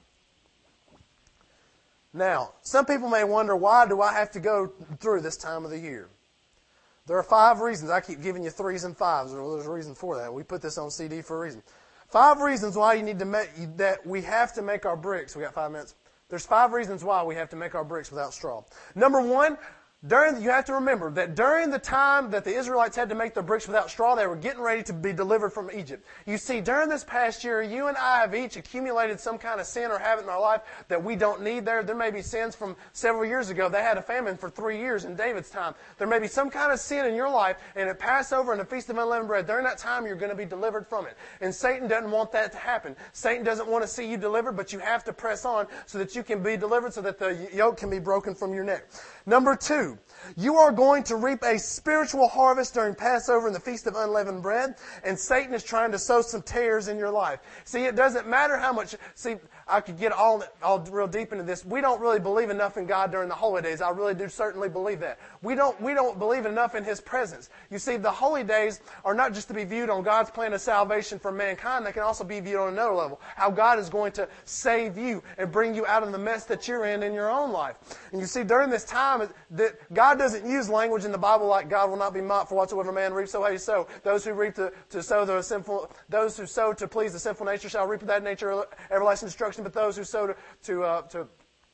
Now, some people may wonder, why do I have to go through this time of the year? There are five reasons. I keep giving you threes and fives. Well, there's a reason for that. We put this on C D for a reason. Five reasons why you need to make that we have to make our bricks. We got five minutes. There's five reasons why we have to make our bricks without straw. Number one, during you have to remember that during the time that the Israelites had to make their bricks without straw, they were getting ready to be delivered from Egypt. You see, during this past year, you and I have each accumulated some kind of sin or habit in our life that we don't need there. There may be sins from several years ago. They had a famine for three years in David's time. There may be some kind of sin in your life, and at Passover and the Feast of Unleavened Bread, during that time, you're going to be delivered from it. And Satan doesn't want that to happen. Satan doesn't want to see you delivered, but you have to press on so that you can be delivered, so that the yoke can be broken from your neck. Number two, you are going to reap a spiritual harvest during Passover and the Feast of Unleavened Bread, and Satan is trying to sow some tares in your life. See, it doesn't matter how much... See, I could get all, all real deep into this. We don't really believe enough in God during the holy days. I really do certainly believe that. We don't, we don't believe enough in His presence. You see, the holy days are not just to be viewed on God's plan of salvation for mankind. They can also be viewed on another level. How God is going to save you and bring you out of the mess that you're in in your own life. And you see, during this time, that God doesn't use language in the Bible like God will not be mocked, for whatsoever man reaps, so he sow. Those who reap to, to sow the sinful, those who sow to please the sinful nature shall reap of that nature everlasting destruction. But those who sow to to uh, to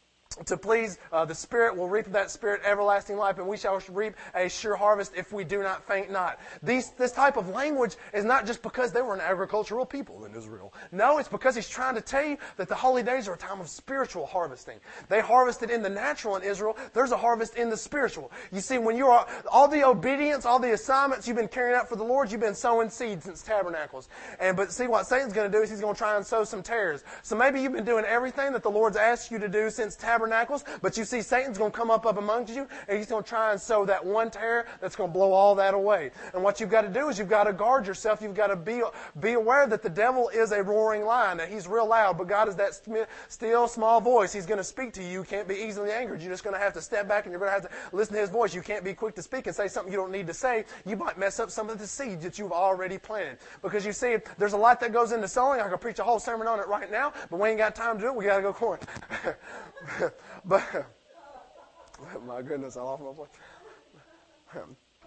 To please uh, the Spirit will reap of that Spirit everlasting life, and we shall reap a sure harvest if we do not faint not. These, this type of language is not just because they were an agricultural people in Israel. No, it's because He's trying to tell you that the holy days are a time of spiritual harvesting. They harvested in the natural in Israel. There's a harvest in the spiritual. You see, when you are, all the obedience, all the assignments you've been carrying out for the Lord, you've been sowing seeds since tabernacles. And but see, what Satan's going to do is he's going to try and sow some tares. So maybe you've been doing everything that the Lord's asked you to do since tabernacles. Tabernacles, but you see Satan's going to come up, up amongst you, and he's going to try and sow that one tare that's going to blow all that away. And what you've got to do is you've got to guard yourself. You've got to be, be aware that the devil is a roaring lion, that he's real loud, but God is that still, small voice. He's going to speak to you. You can't be easily angered. You're just going to have to step back, and you're going to have to listen to His voice. You can't be quick to speak and say something you don't need to say. You might mess up some of the seeds that you've already planted. Because you see, there's a lot that goes into sowing. I could preach a whole sermon on it right now, but we ain't got time to do it. We got to go corn. But, my goodness, I lost my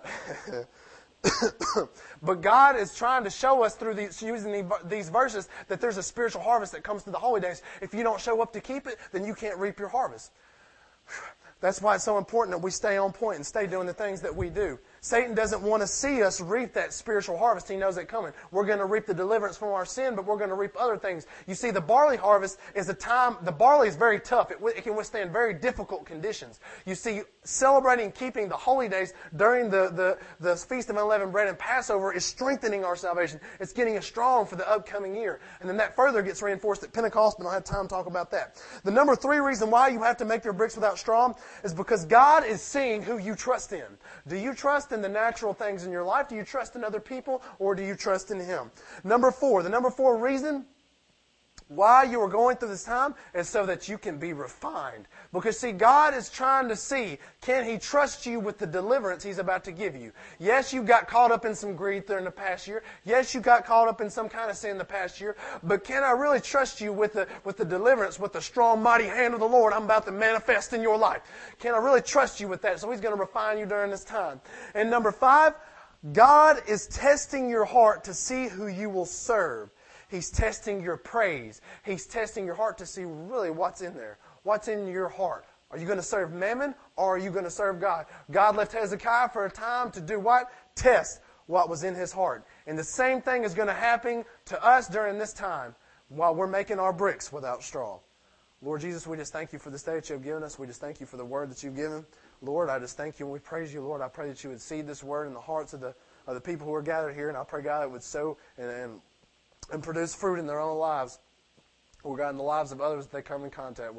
voice. But God is trying to show us through these, using these verses, that there's a spiritual harvest that comes through the holy days. If you don't show up to keep it, then you can't reap your harvest. That's why it's so important that we stay on point and stay doing the things that we do. Satan doesn't want to see us reap that spiritual harvest. He knows it coming. We're going to reap the deliverance from our sin, but we're going to reap other things. You see, the barley harvest is a time, the barley is very tough. It, it can withstand very difficult conditions. You see, celebrating keeping the holy days during the, the, the Feast of Unleavened Bread and Passover is strengthening our salvation. It's getting us strong for the upcoming year. And then that further gets reinforced at Pentecost, but I don't have time to talk about that. The number three reason why you have to make your bricks without straw is because God is seeing who you trust in. Do you trust in the natural things in your life? Do you trust in other people, or do you trust in Him? Number four, the number four reason why you are going through this time is so that you can be refined. Because, see, God is trying to see, can He trust you with the deliverance He's about to give you? Yes, you got caught up in some greed during the past year. Yes, you got caught up in some kind of sin the past year. But can I really trust you with the, with the deliverance, with the strong, mighty hand of the Lord I'm about to manifest in your life? Can I really trust you with that? So He's going to refine you during this time. And number five, God is testing your heart to see who you will serve. He's testing your praise. He's testing your heart to see really what's in there. What's in your heart? Are you going to serve Mammon, or are you going to serve God? God left Hezekiah for a time to do what? Test what was in his heart. And the same thing is going to happen to us during this time while we're making our bricks without straw. Lord Jesus, we just thank You for this day that You have given us. We just thank You for the word that You've given. Lord, I just thank You and we praise You. Lord, I pray that You would seed this word in the hearts of the, of the people who are gathered here. And I pray, God, it would sow and, and and produce fruit in their own lives, or God, in the lives of others that they come in contact with.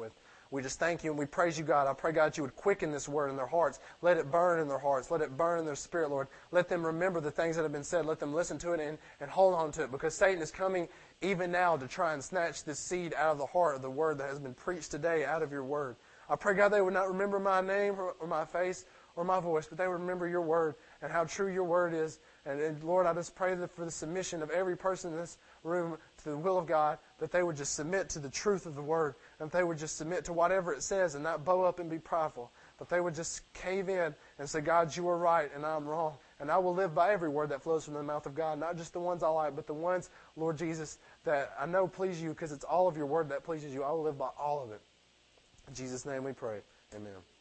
We just thank you and we praise you, God. I pray, God, you would quicken this word in their hearts. Let it burn in their hearts. Let it burn in their spirit, Lord. Let them remember the things that have been said. Let them listen to it and, and hold on to it, because Satan is coming even now to try and snatch this seed out of the heart of the word that has been preached today out of your word. I pray, God, they would not remember my name or, or my face or my voice, but they would remember your word and how true your word is. And, and Lord, I just pray that for the submission of every person in this room to the will of God, that they would just submit to the truth of the word, and they would just submit to whatever it says and not bow up and be prideful, but they would just cave in and say, God, you are right and I'm wrong. And I will live by every word that flows from the mouth of God, not just the ones I like, but the ones, Lord Jesus, that I know please you, because it's all of your word that pleases you. I will live by all of it. In Jesus' name we pray. Amen.